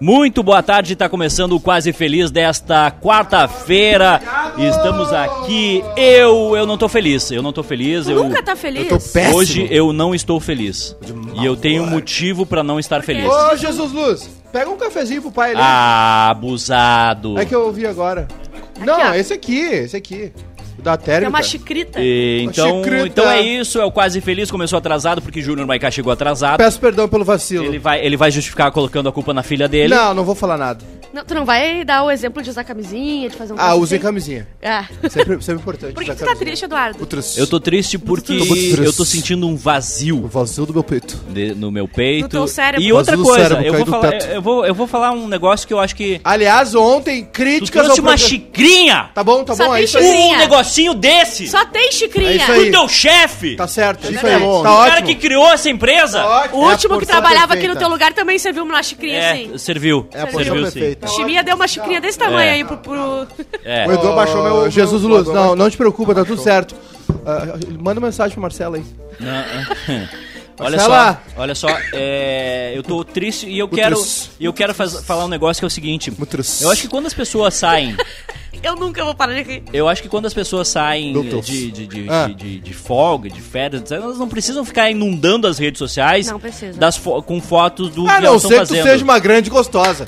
Muito boa tarde, está começando o Quase Feliz desta quarta-feira. Estamos aqui, eu não tô feliz, eu Nunca tá feliz? Eu tô péssimo. Hoje eu não estou feliz. E eu tenho motivo pra não estar feliz. Ô, Jesus Luz, pega um cafezinho pro pai ali. Ah, abusado. É que eu ouvi agora. Não, ó. esse aqui. O da térmica. É uma chicrita. Então é isso, é o Quase Feliz, começou atrasado porque Júnior Maiká chegou atrasado. Peço perdão pelo vacilo. Ele vai justificar colocando a culpa na filha dele. Não vou falar nada. Não, tu não vai dar o exemplo de usar camisinha, de fazer um... Usem camisinha. Ah. Sempre importante. Por que usar tu tá camisinha. triste, Eduardo? Eu tô triste porque eu tô sentindo um vazio O vazio do meu peito. no meu peito. No teu cérebro. E outra Vazio do coisa, cérebro, eu caiu vou do falar, teto. eu vou falar um negócio que eu acho que... Aliás, ontem, Tu críticas trouxe uma programa. xicrinha! Tá bom, Só é tem isso aí. xicrinha. Um negocinho desse! Só tem xicrinha. É isso Do aí. teu chefe! Tá certo. É Isso verdade. aí. O Tá cara ótimo. que criou essa empresa! Tá ótimo. O último a que porção trabalhava aqui perfeita. no teu lugar também serviu uma xicrinha assim. Serviu. É a porção Serviu, sim. perfeita. A Chimia deu uma xicrinha desse tamanho aí pro... É. O Edu abaixou meu... Jesus meu- Luz, meu- não te preocupa, tá tudo certo. Manda mensagem pro Marcelo aí. Não, olha só, eu tô triste e eu quero falar um negócio que é o seguinte. Mutrus. Eu acho que quando as pessoas saem, Eu nunca vou parar de rir. Doutor. de folga, de férias, elas não precisam ficar inundando as redes sociais Não precisa. com fotos do A que não elas estão ser que tu fazendo. seja uma grande gostosa.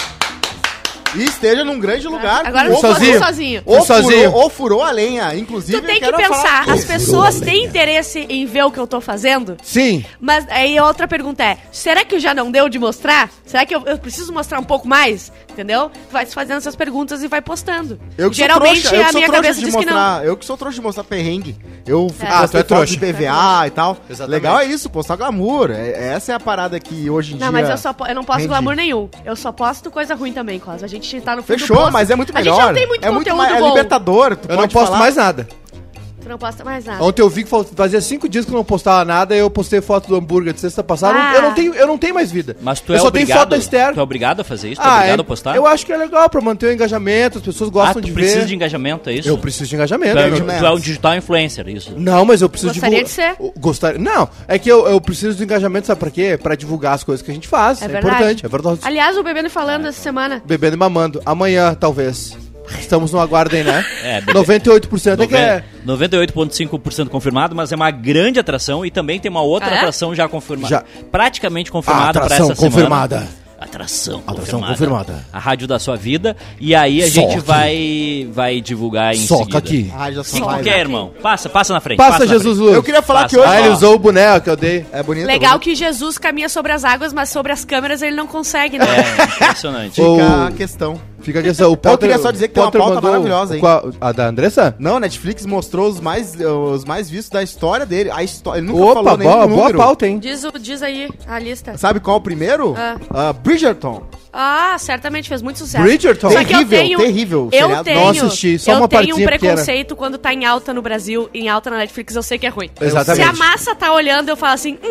E esteja num grande lugar. Agora com- eu vou sozinho. sozinho. Ou sozinho. Ou furou a lenha. Inclusive, Tu tem eu que quero pensar, falar- as pessoas têm interesse em ver o que eu tô fazendo? Sim. Mas aí a outra pergunta é, será que já não deu de mostrar? Será que eu preciso mostrar um pouco mais? Entendeu? Vai se fazendo essas perguntas e vai postando. Eu que sou Geralmente trouxa, eu que a sou minha trouxa cabeça de diz que não. mostrar, eu que sou trouxa de mostrar perrengue. Eu fico Ah, tu é trouxa. de PVA e tal. Exatamente. Legal é isso, postar glamour. Essa é a parada que hoje em dia... Não, mas eu não posto rende. glamour nenhum. Eu só posto coisa ruim também, Cosma. A gente tá no fundo do Fechou, poço. mas é muito A melhor. gente não tem muito é conteúdo mais, bom. É libertador. Tu Eu não pode posto falar. mais nada. Tu não posta mais nada. Ontem eu vi que fazia 5 dias que eu não postava nada e eu postei foto do hambúrguer de sexta passada. Ah. Eu não tenho mais vida. Mas tu eu é só tenho foto da tu Esther. é obrigado a fazer isso? Tu é obrigado a postar? Eu acho que é legal pra manter o engajamento, as pessoas gostam tu de precisa ver. de engajamento, é isso? Eu preciso de engajamento. Tu é um digital influencer, isso. Não, mas eu preciso Gostaria de ser. Gostaria. Não, é que eu preciso do engajamento, sabe pra quê? Pra divulgar as coisas que a gente faz. É É, verdade. importante, é verdade. Aliás, o Bebendo falando essa semana. Bebendo e mamando. Amanhã, talvez. Estamos no aguardem, né? É, 98% é que é. 98,5% confirmado, mas é uma grande atração e também tem uma outra Ah, é? atração já confirmada. Já. Praticamente confirmada para Atração essa confirmada. semana. Atração confirmada. A rádio da sua vida. E aí a Só gente aqui. vai divulgar em Soca seguida. aqui. Ah, já O sou que tu mais. quer, irmão? Passa na frente. Passa, na Jesus frente. Luz. Eu queria falar Passa. que hoje... Ah, ele usou o boneco que eu dei. É bonito. Legal é bonito. que Jesus caminha sobre as águas, mas sobre as câmeras ele não consegue, né? É, impressionante. Fica O- a questão. Fica a questão. O Potter, queria só dizer que tem uma Potter pauta mandou maravilhosa, hein? A da Andressa? Não, a Netflix mostrou os mais vistos da história dele. A história, ele nunca Opa, falou nenhum boa número. pauta, hein? Diz aí a lista. Sabe qual é o primeiro? Bridgerton. Ah, certamente fez muito sucesso. Bridgerton? Só que eu Terrível, tenho, terrível, Eu seriado. tenho, Não assisti, só eu uma tenho um partezinha pequena. preconceito quando tá em alta no Brasil, em alta na Netflix, eu sei que é ruim. Exatamente. Se a massa tá olhando, eu falo assim,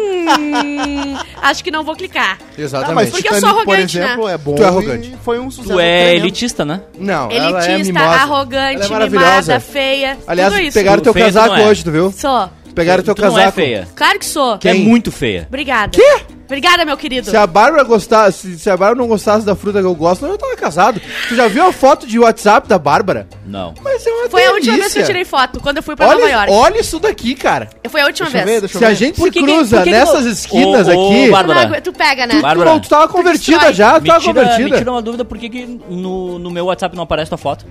acho que não vou clicar. Exatamente. mas Porque eu sou Titanic, por arrogante, exemplo, né? é bom Tu é arrogante. e foi um sucesso. Tu é tremendo. elitista, né? Não, ela é Elitista, mimosa. arrogante, Ela é maravilhosa. mimada, feia, Aliás, tudo isso. pegaram teu Feia tu casaco não é. hoje, tu viu? Sou. Pegaram teu Tu não casaco. é feia. Claro que sou. Tu é Quem? muito feia. Obrigada. Quê? Obrigada, meu querido. Se a Bárbara gostasse, se a Bárbara não gostasse da fruta que eu gosto, eu tava casado. Tu já viu a foto de WhatsApp da Bárbara? Não. Mas é uma Foi a última vez que delícia. eu tirei foto, quando eu fui pra Nova Olha, York. olha isso daqui, cara. Foi a última Deixa eu vez. ver, deixa eu Se a ver. gente Por se que que- cruza por que que nessas tu- esquinas Ô, aqui, Bárbara. Tu pega, né? Bárbara. tu tava convertida destrói. já, tu Me tava tira convertida. uma dúvida, por que no meu WhatsApp não aparece tua foto?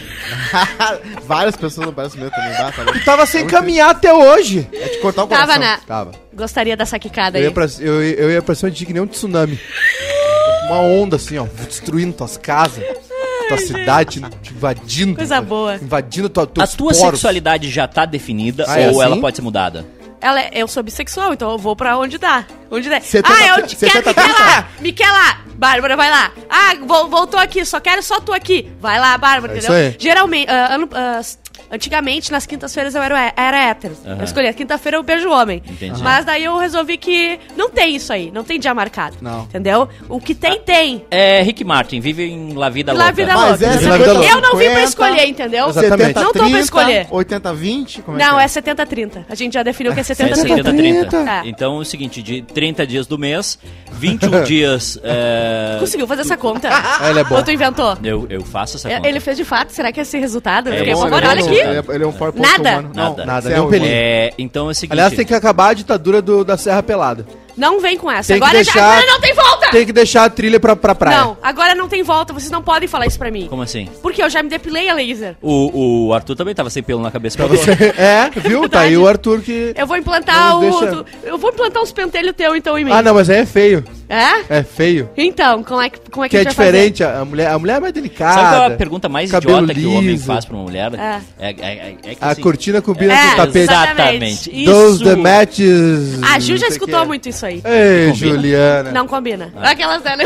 Várias pessoas não parecem meu também, tá? Tu tava sem caminhar até hoje. É de cortar o coração. Tava, né? Tava. Gostaria dessa quicada Eu aí. ia pra cima de ti que nem um tsunami. Uma onda assim, ó, destruindo tuas casas, tua cidade, te invadindo. Coisa boa. Invadindo tua A tua poros. sexualidade já tá definida Ah, é ou ela assim? pode ser mudada? Eu sou bissexual, então eu vou pra onde dá. Onde der. Você Eu te quero, me quer lá. Bárbara, vai lá. É Voltou aqui, quero só tu aqui. Vai lá, Bárbara, É entendeu? isso aí. Geralmente, Antigamente, nas quintas-feiras eu era hétero. Aham. Eu escolhi, a quinta-feira eu beijo homem. Entendi. Mas daí eu resolvi que não tem isso aí, não tem dia marcado. Não. Entendeu? O que tem. É Rick Martin, vive em La Vida La Louca. Vida Mas Louca. é La Vida Louca. Eu não vim pra 50, escolher, entendeu? Exatamente. 70, Não tô pra escolher. 80-20? Como Não, que é 70-30. A gente já definiu que é É 70-30. 70-30. É. Então é o seguinte, de 30 dias do mês, 21 dias... Conseguiu fazer essa conta? Ele é bom. Ou tu inventou? Eu faço essa conta. Ele fez de fato? Será que é esse resultado? Eu fiquei bom, com ele é olha bom. aqui. Ele é um PowerPoint Nada. humano. Não, Nada, nem um Céu, pelinho. Então é o seguinte... Aliás, tem que acabar a ditadura da Serra Pelada. Não vem com essa. Tem que Agora, deixar- agora não tem volta! Tem que deixar a trilha pra praia. Não, agora não tem volta. Vocês não podem falar isso pra mim. Como assim? Porque eu já me depilei a laser. O Arthur também tava sem pelo na cabeça. Pra você. É, viu? Tá aí o Arthur que... Eu vou implantar Não deixa- Eu vou implantar uns pentelhos teu então em mim. Ah, não, mas aí é feio. É? É feio. Então, como é que Que a é gente vai diferente. A mulher é mais delicada. Sabe qual é a pergunta mais cabelo idiota que o homem liso. faz pra uma mulher? É. É que A assim, cortina combina É, com o tapete. Exatamente. Those Isso... the matches. A Ju já não sei escutou o que. muito isso aí. Ei, Combina? Juliana. Não combina. Aquelas dela.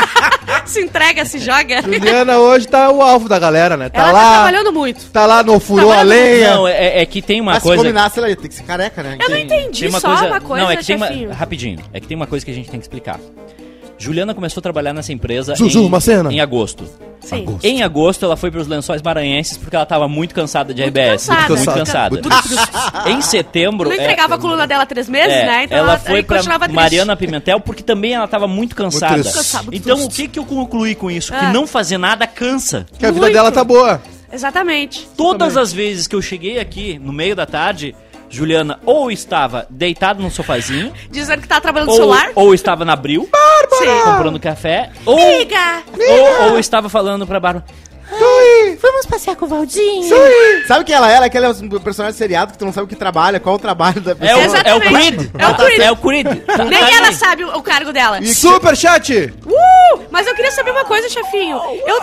Se entrega, se joga. Juliana hoje tá o alvo da galera, né? Tá Ela lá. tá trabalhando muito. Tá lá no furou a Trabalhando lenha. Não, é que tem uma Mas se coisa... combinasse, ela ia ter que ser careca, né? Eu não entendi Tem só uma coisa, não, é que tem chefinho. uma... Rapidinho. É que tem uma coisa que a gente tem que explicar. Juliana começou a trabalhar nessa empresa Zuzu, uma cena. em agosto. Sim. Em agosto, ela foi para os Lençóis Maranhenses porque ela estava muito cansada de RBS. cansada. Muito cansada. Muito Em setembro... Não entregava a coluna dela 3 meses, né? Então ela foi aí continuava pra triste. Mariana Pimentel porque também ela estava muito cansada. triste. Cansada, muito Então, triste. o que eu concluí com isso? Que Ah. não fazer nada cansa. Que a vida Muito. dela tá boa. Exatamente. Todas as vezes que eu cheguei aqui, no meio da tarde, Juliana ou estava deitada num sofazinho, Dizendo que tá trabalhando no celular. ou estava na Abril, Sim. comprando café, ou, Liga! ou estava falando pra Bárbara. Vamos passear com o Valdinho? Sabe quem ela era? Aquele personagem seriado que tu não sabe o que trabalha, qual o trabalho da É pessoa. o Exatamente. Creed. É o Creed. É o Creed. Nem ela sabe o cargo dela. Super chat! Mas eu queria saber uma coisa, chefinho.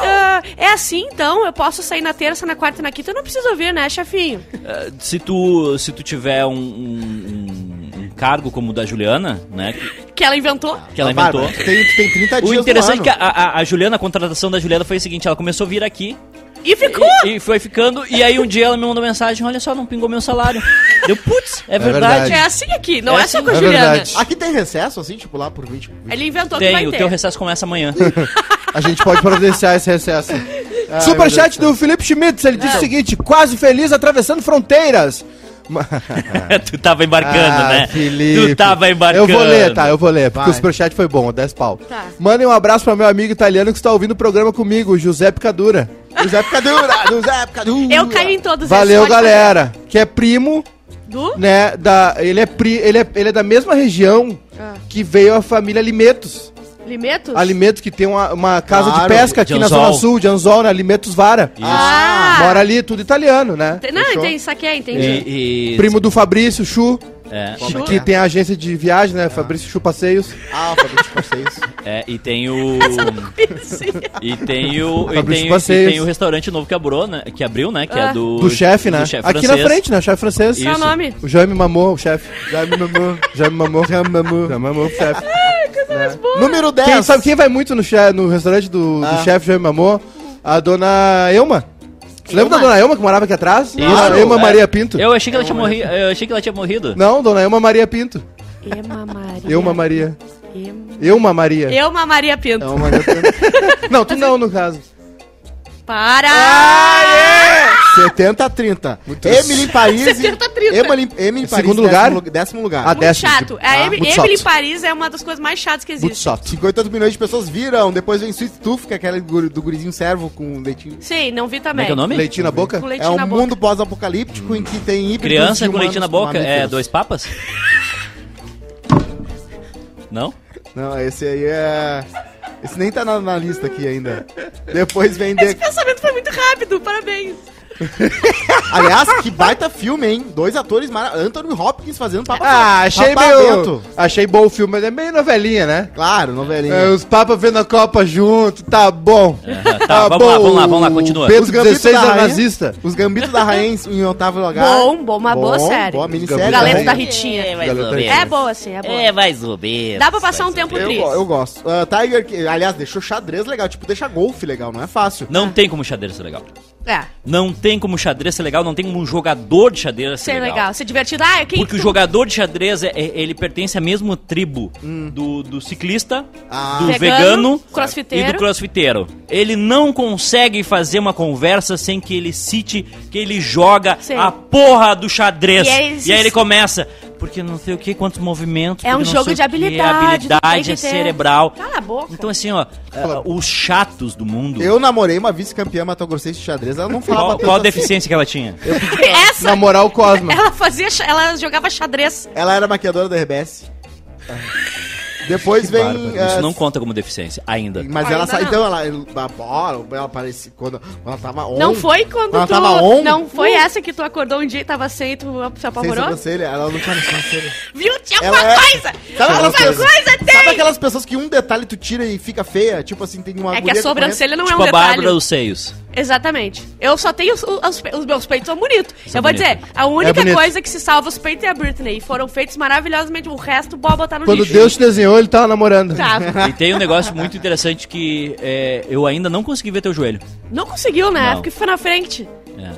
É assim, então? Eu posso sair na terça, na quarta e na quinta? Eu não preciso ouvir, né, chefinho? Se tu tiver um cargo como o da Juliana, né, Que ela inventou? que ela Bárbara, inventou... tu tem 30 dias O interessante é no que ano. a Juliana, a contratação da Juliana foi o seguinte, ela começou a vir aqui E ficou! e foi ficando, e aí um dia ela me mandou mensagem, olha só, não pingou meu salário. Deu, putz, é verdade. verdade. É assim aqui, não É é, só assim. com a É Juliana. verdade. Aqui tem recesso, assim, tipo lá por 20... Ele inventou que vai Tem, o ter. teu recesso começa amanhã. A gente pode providenciar esse recesso. Ai, Super meu chat Deus do Felipe Schmitz, ele disse o seguinte: quase feliz atravessando fronteiras. Tu tava embarcando, né? Felipe. Tu tava embarcando. Eu vou ler, tá? Eu vou ler, porque Vai. o superchat foi bom, 10 pau. Tá. Mandem um abraço pra meu amigo italiano que está ouvindo o programa comigo, o José Picadura. José Picadura! José Picadura! Eu caio em todos Valeu, esses, pode galera. Que é primo, fazer. Do? né? Ele é da mesma região que veio a família Limetos. Limetos? Alimentos que tem uma casa Claro, de pesca aqui de na Anzol. Zona Sul, de Anzol, né? Alimentos Vara. Ah! Mora ali, tudo italiano, né? Não, Fechou? entendi, saquei, entendi. E... Primo do Fabrício Chu, É, Chu? que tem a agência de viagem, né? Fabrício Chu Passeios. Ah, o Fabrício Conceição. e tem o... E tem o... E Fabrício tem, e Passeios. tem o restaurante novo que abriu, né? Que abriu, né? Que é do... Do chefe, né? do chefe Aqui francês. na frente, né? Chefe francês. Qual é o Isso. nome? O Jaime Mamô, o chefe. Jaime Mamô. Jaime Mamô. Jaime Mamô. Jaime Mamô, o chefe. Número 10. Quem vai muito no restaurante do chefe Jaime Mamô? A dona Elma. Você lembra da dona Elma que morava aqui atrás? Isso. Dona Elma É. Maria Pinto. Eu achei que ela tinha morrido. Eu achei que ela tinha morrido. Não, dona Elma Maria Pinto. Ema Maria. Elma Maria. Ema- Elma Maria. Elma Maria Pinto. É uma Maria Pinto. Não, tu não, no caso. Para! 70-30. Emily em Paris. 70-30. Emily em Paris. Segundo lugar? Décimo lugar. Ah, Muito décimo. chato. A muito Emily chato. em Paris é uma das coisas mais chatas que Muito existe. chato. 58 milhões de pessoas viram. Depois vem Sweet Tooth, que é aquela do gurizinho servo com leitinho. Sim, não vi Como é também. que é o nome? Leitinho na boca? Com É leitinho um na boca. mundo pós-apocalíptico em que tem híbridos Criança de com leitinho na humanos boca. É mamíferos. 2 papas? Não? Não, esse aí é... Esse nem tá na lista aqui ainda. Depois vem... Esse pensamento foi muito rápido, parabéns. Aliás, que baita filme, hein? 2 atores Anthony Hopkins fazendo papo. Ah, achei Papa meio... Bento. Achei bom o filme, mas é meio novelinha, né? Claro, novelinha. É, os papas vendo a Copa junto, tá bom. Tá, vamos lá, continua. Pedro Os gambitos XVI da era rainha. nazista. Os Gambitos da Rainha em oitavo lugar. Bom, uma boa série. Boa minissérie. Galeto Galeta da também. Ritinha. mais ou Galeta menos. É boa, sim, é boa. É mais ou menos. Dá pra passar um mais ou tempo menos. triste. Eu gosto. Tiger, que, aliás, deixou xadrez legal. Tipo, deixa golfe legal, não é fácil. Não tem como xadrez ser legal. Não tem como xadrez ser legal, não tem como um jogador de xadrez ser legal. Ser divertido. Porque o jogador de xadrez, ele pertence à mesma tribo do ciclista, do vegano crossfiteiro. E do crossfiteiro. Ele não consegue fazer uma conversa sem que ele cite que ele joga a porra do xadrez. E aí ele começa... Porque não sei o que, quantos movimentos... É um jogo de habilidade. Habilidade cerebral. Cala a boca. Então assim, ó, os chatos do mundo... Eu namorei uma vice-campeã matogrossense de xadrez, ela não falava... Qual a deficiência que ela tinha? Essa... Namorar o Cosma. Ela jogava xadrez. Ela era maquiadora da RBS. Depois vem... Isso não conta como deficiência, ainda. Mas ela saiu... Então, ela parecia... Quando ela tava on... Não foi quando ela tu... tava on... Não foi essa que tu acordou um dia e tava sem e tu se apavorou? Sem sobrancelha. Ela não tinha sobrancelha. Viu? Tinha alguma coisa! Sabe aquelas pessoas que um detalhe tu tira e fica feia? Tipo assim, tem uma... É que a sobrancelha não é um tipo a detalhe. Bárbara dos seios. Exatamente. Eu só tenho... Os meus peitos são bonitos. Eu vou dizer, a única coisa que se salva os peitos é a Britney. Foram feitos maravilhosamente. O resto, pode botar no lixo. Quando Deus te desenhou, ele tava namorando. Tá. E tem um negócio muito interessante que eu ainda não consegui ver teu joelho. Não conseguiu, né? Não. Porque foi na frente.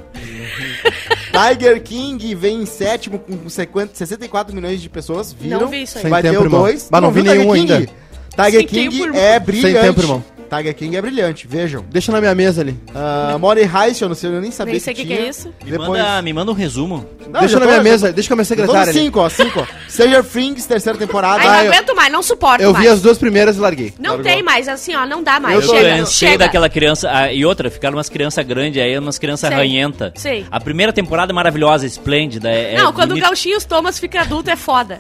Tiger King vem em sétimo com 64 milhões de pessoas. Viram? Não vi isso aí. Sem Vai tempo, ter o irmão. 2. Mas não vi nenhum ainda. Tiger Sem King tempo, irmão. é brilhante. Sem tempo, irmão. Tiger King é brilhante, vejam. Deixa na minha mesa ali. Money Heist, eu não sei, eu nem sabia Nem sei o que tinha. é isso. Me manda um resumo. Não, Deixa já na tô- minha já mesa, deixa com a minha tô no secretária ali. 5, ó. Stranger Things, terceira temporada. Ai, não aguento mais, não suporto Eu mais. vi as duas primeiras e larguei. Não tem mais, assim, ó, não dá mais. Eu Chega, cansei chega. daquela criança. E outra, ficaram umas crianças grandes aí, umas crianças Sei. ranhentas. Sei. A primeira temporada é maravilhosa, esplêndida. Não, quando o bonita. Gauchinho Thomas fica adulto é foda.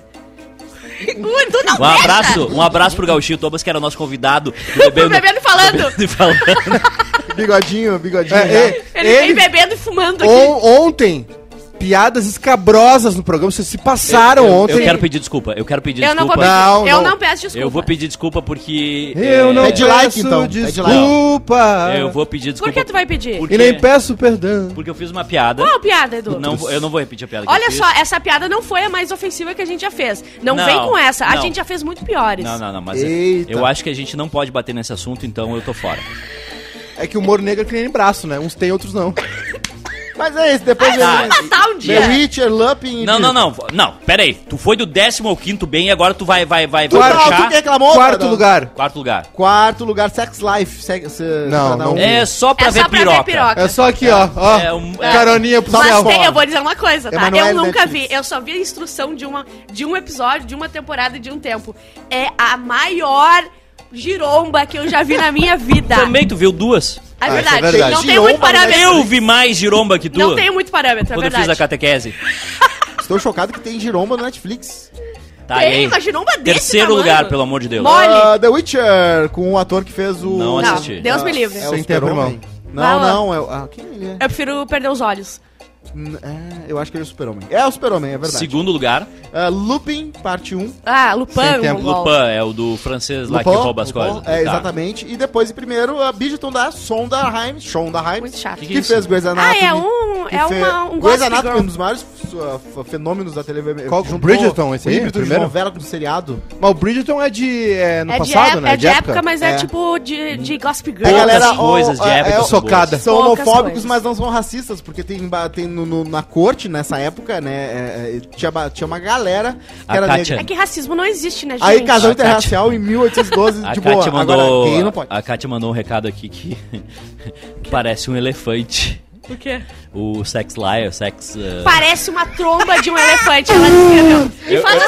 Tu não Um abraço pro Gauchinho Thomas, que era o nosso convidado. Pro bebendo e falando. Bigodinho. Ele vem bebendo e fumando aqui. Ontem, piadas escabrosas no programa, vocês se passaram ontem. Eu quero pedir desculpa. Eu quero pedir Eu não vou desculpa. pedir. Eu não peço desculpa. Eu vou pedir desculpa porque. Eu não Pede peço like, então. Pede desculpa. Eu vou pedir Por desculpa. que tu vai pedir? Porque- E nem peço perdão. Porque eu fiz uma piada. Qual a piada, Edu? Eu não vou repetir a piada que eu Olha fiz. só, essa piada não foi a mais ofensiva que a gente já fez. Não vem com essa. A não. gente já fez muito piores. Não, mas Eita. eu acho que a gente não pode bater nesse assunto, então eu tô fora. É que o humor negro é que nem braço, né? Uns tem, outros não. Mas é isso, depois Vamos matar um dia. The Witcher, Lupin... Não, pera aí. Tu foi do 10º ao 5º bem e agora tu vai Tu puxar. que reclamou, Quarto cara? lugar. Quarto lugar. Quarto lugar, Sex Life. Não. É só pra É ver só pra ver piroca. piroca. É só aqui, ó. Caroninha pro Mas céu. eu vou dizer uma coisa, tá? Emanuele Eu nunca Netflix. vi. Eu só vi a instrução de um episódio, de uma temporada e de um tempo. É a maior giromba que eu já vi na minha vida. Também tu viu duas? É isso é verdade. verdade. Não tenho muito Giromba, parâmetro. Eu vi mais giromba que tu. Não tenho muito parâmetro, é Quando eu verdade. fiz a catequese. Estou chocado que tem giromba no Netflix. Tá Tem aí. uma giromba desse Terceiro tamanho. lugar, pelo amor de Deus. Mole. The Witcher, com o ator que fez o... Não Não, assisti. Deus me livre. É o Sem tempo, Super-Homem. Vai lá. Não, é o... quem ele é? Eu prefiro perder os olhos. Eu acho que ele é o Super-Homem. É o Super-Homem, é verdade. Segundo lugar, Lupin, parte 1. Ah, Lupin. Sem tempo. Mongol. Lupin, é o do francês lá que Lupin, rouba as Lupin, coisas. É, Tá. exatamente. E depois, em primeiro, a Bridgerton da Sondheim. Muito chato. Que Que isso? fez Grey's Anatomy. É um Grey's Gossip Anatomy, Girl. um dos maiores fenômenos da televisão. Qual? Bridgerton, esse aí, híbrido de primeiro? novela com seriado. Mas o Bridgerton é de... no É passado, né? É de época, mas é É. tipo de Gossip Girl. A galera, Poucas coisas de época são socada. São Poucas homofóbicos, coisas. mas não são racistas, porque tem na corte, nessa época, né, tinha uma galera que A era Kátia. É negra. que racismo não existe, né, gente? Aí casal A Kátia. interracial em 1812, A de boa. Kátia Agora, mandou, gay não pode. a Kátia mandou um recado aqui que parece um elefante. Por quê? O Sex Liar, Sex... Parece uma tromba de um elefante, ela descreveu. E fala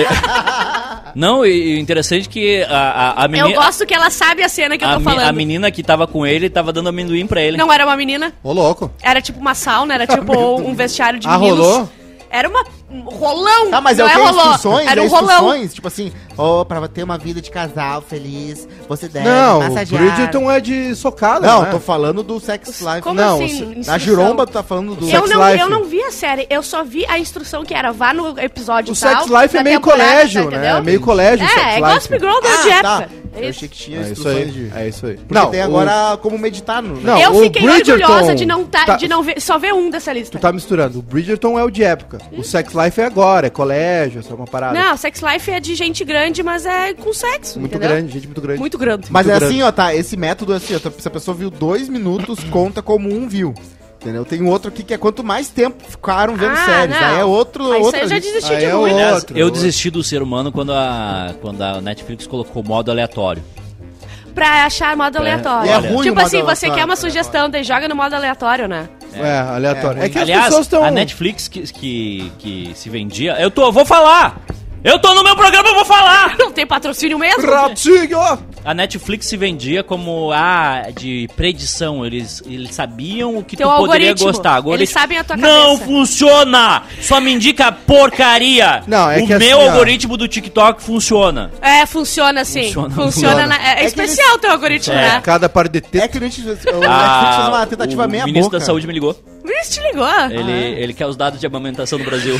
assim, Não, e interessante que a eu menina... gosto que ela sabe a cena que eu tô falando. A menina que tava com ele tava dando amendoim pra ele. Não era uma menina, Ô, louco. era tipo uma sauna, era tipo um vestiário de Ah, meninos. rolou? Era um rolão. Tá, mas não é o que? rolou. Instruções? Era É um rolão. instruções? Tipo assim, pra ter uma vida de casal feliz, você deve Não, o massagear. Bridgerton é de socada, Não, né? tô falando do Sex Life. Como Não, assim? Na Instrução? Giromba, tu tá falando do... Sex Life. Eu não vi a série, eu só vi a instrução que era vá no episódio O tal. Sex Life é da meio temporada, colégio, tá, né? entendeu? É meio colégio o Sex É Life. Gossip Girl de Ah, época. tá. É Eu isso. achei que tinha É isso instruções aí, de... é isso aí. Porque tem agora como meditar no... Não, Eu o fiquei Bridgerton orgulhosa de não, tá- de não ver, só ver um dessa lista. Tu tá misturando. O Bridgerton é o de época. O Sex Life é agora, é colégio, essa é uma parada. Não, Sex Life é de gente grande, mas é com sexo, Muito entendeu? grande, gente muito grande. Muito grande. Mas Muito é grande. assim, ó, tá? Esse método é assim, ó, se a pessoa viu 2 minutos, conta como um viu. Entendeu? Tem um outro aqui que é quanto mais tempo ficaram vendo séries. Aí é outro. Aí eu já desisti de muito. Aliás, eu desisti do ser humano quando a Netflix colocou modo aleatório. Pra achar modo aleatório. É ruim. Tipo assim, você quer uma sugestão, daí joga no modo aleatório, né? Aleatório. É que aliás, as pessoas estão... a Netflix que se vendia... Vou falar! Eu tô no meu programa, eu vou falar! Não tem patrocínio mesmo? Ratinho! A Netflix se vendia como de predição. Eles sabiam o que Teu tu poderia algoritmo. gostar. Eles sabem a tua cabeça. Não funciona! Só me indica porcaria! Não, é o que meu assim, algoritmo do TikTok funciona. Funciona sim. Funciona. É especial o teu algoritmo, né? Cada par de teta. É que o Netflix fez uma tentativa meia O boca. ministro da Saúde me ligou. Isso te ligou. Ele quer os dados de amamentação do Brasil.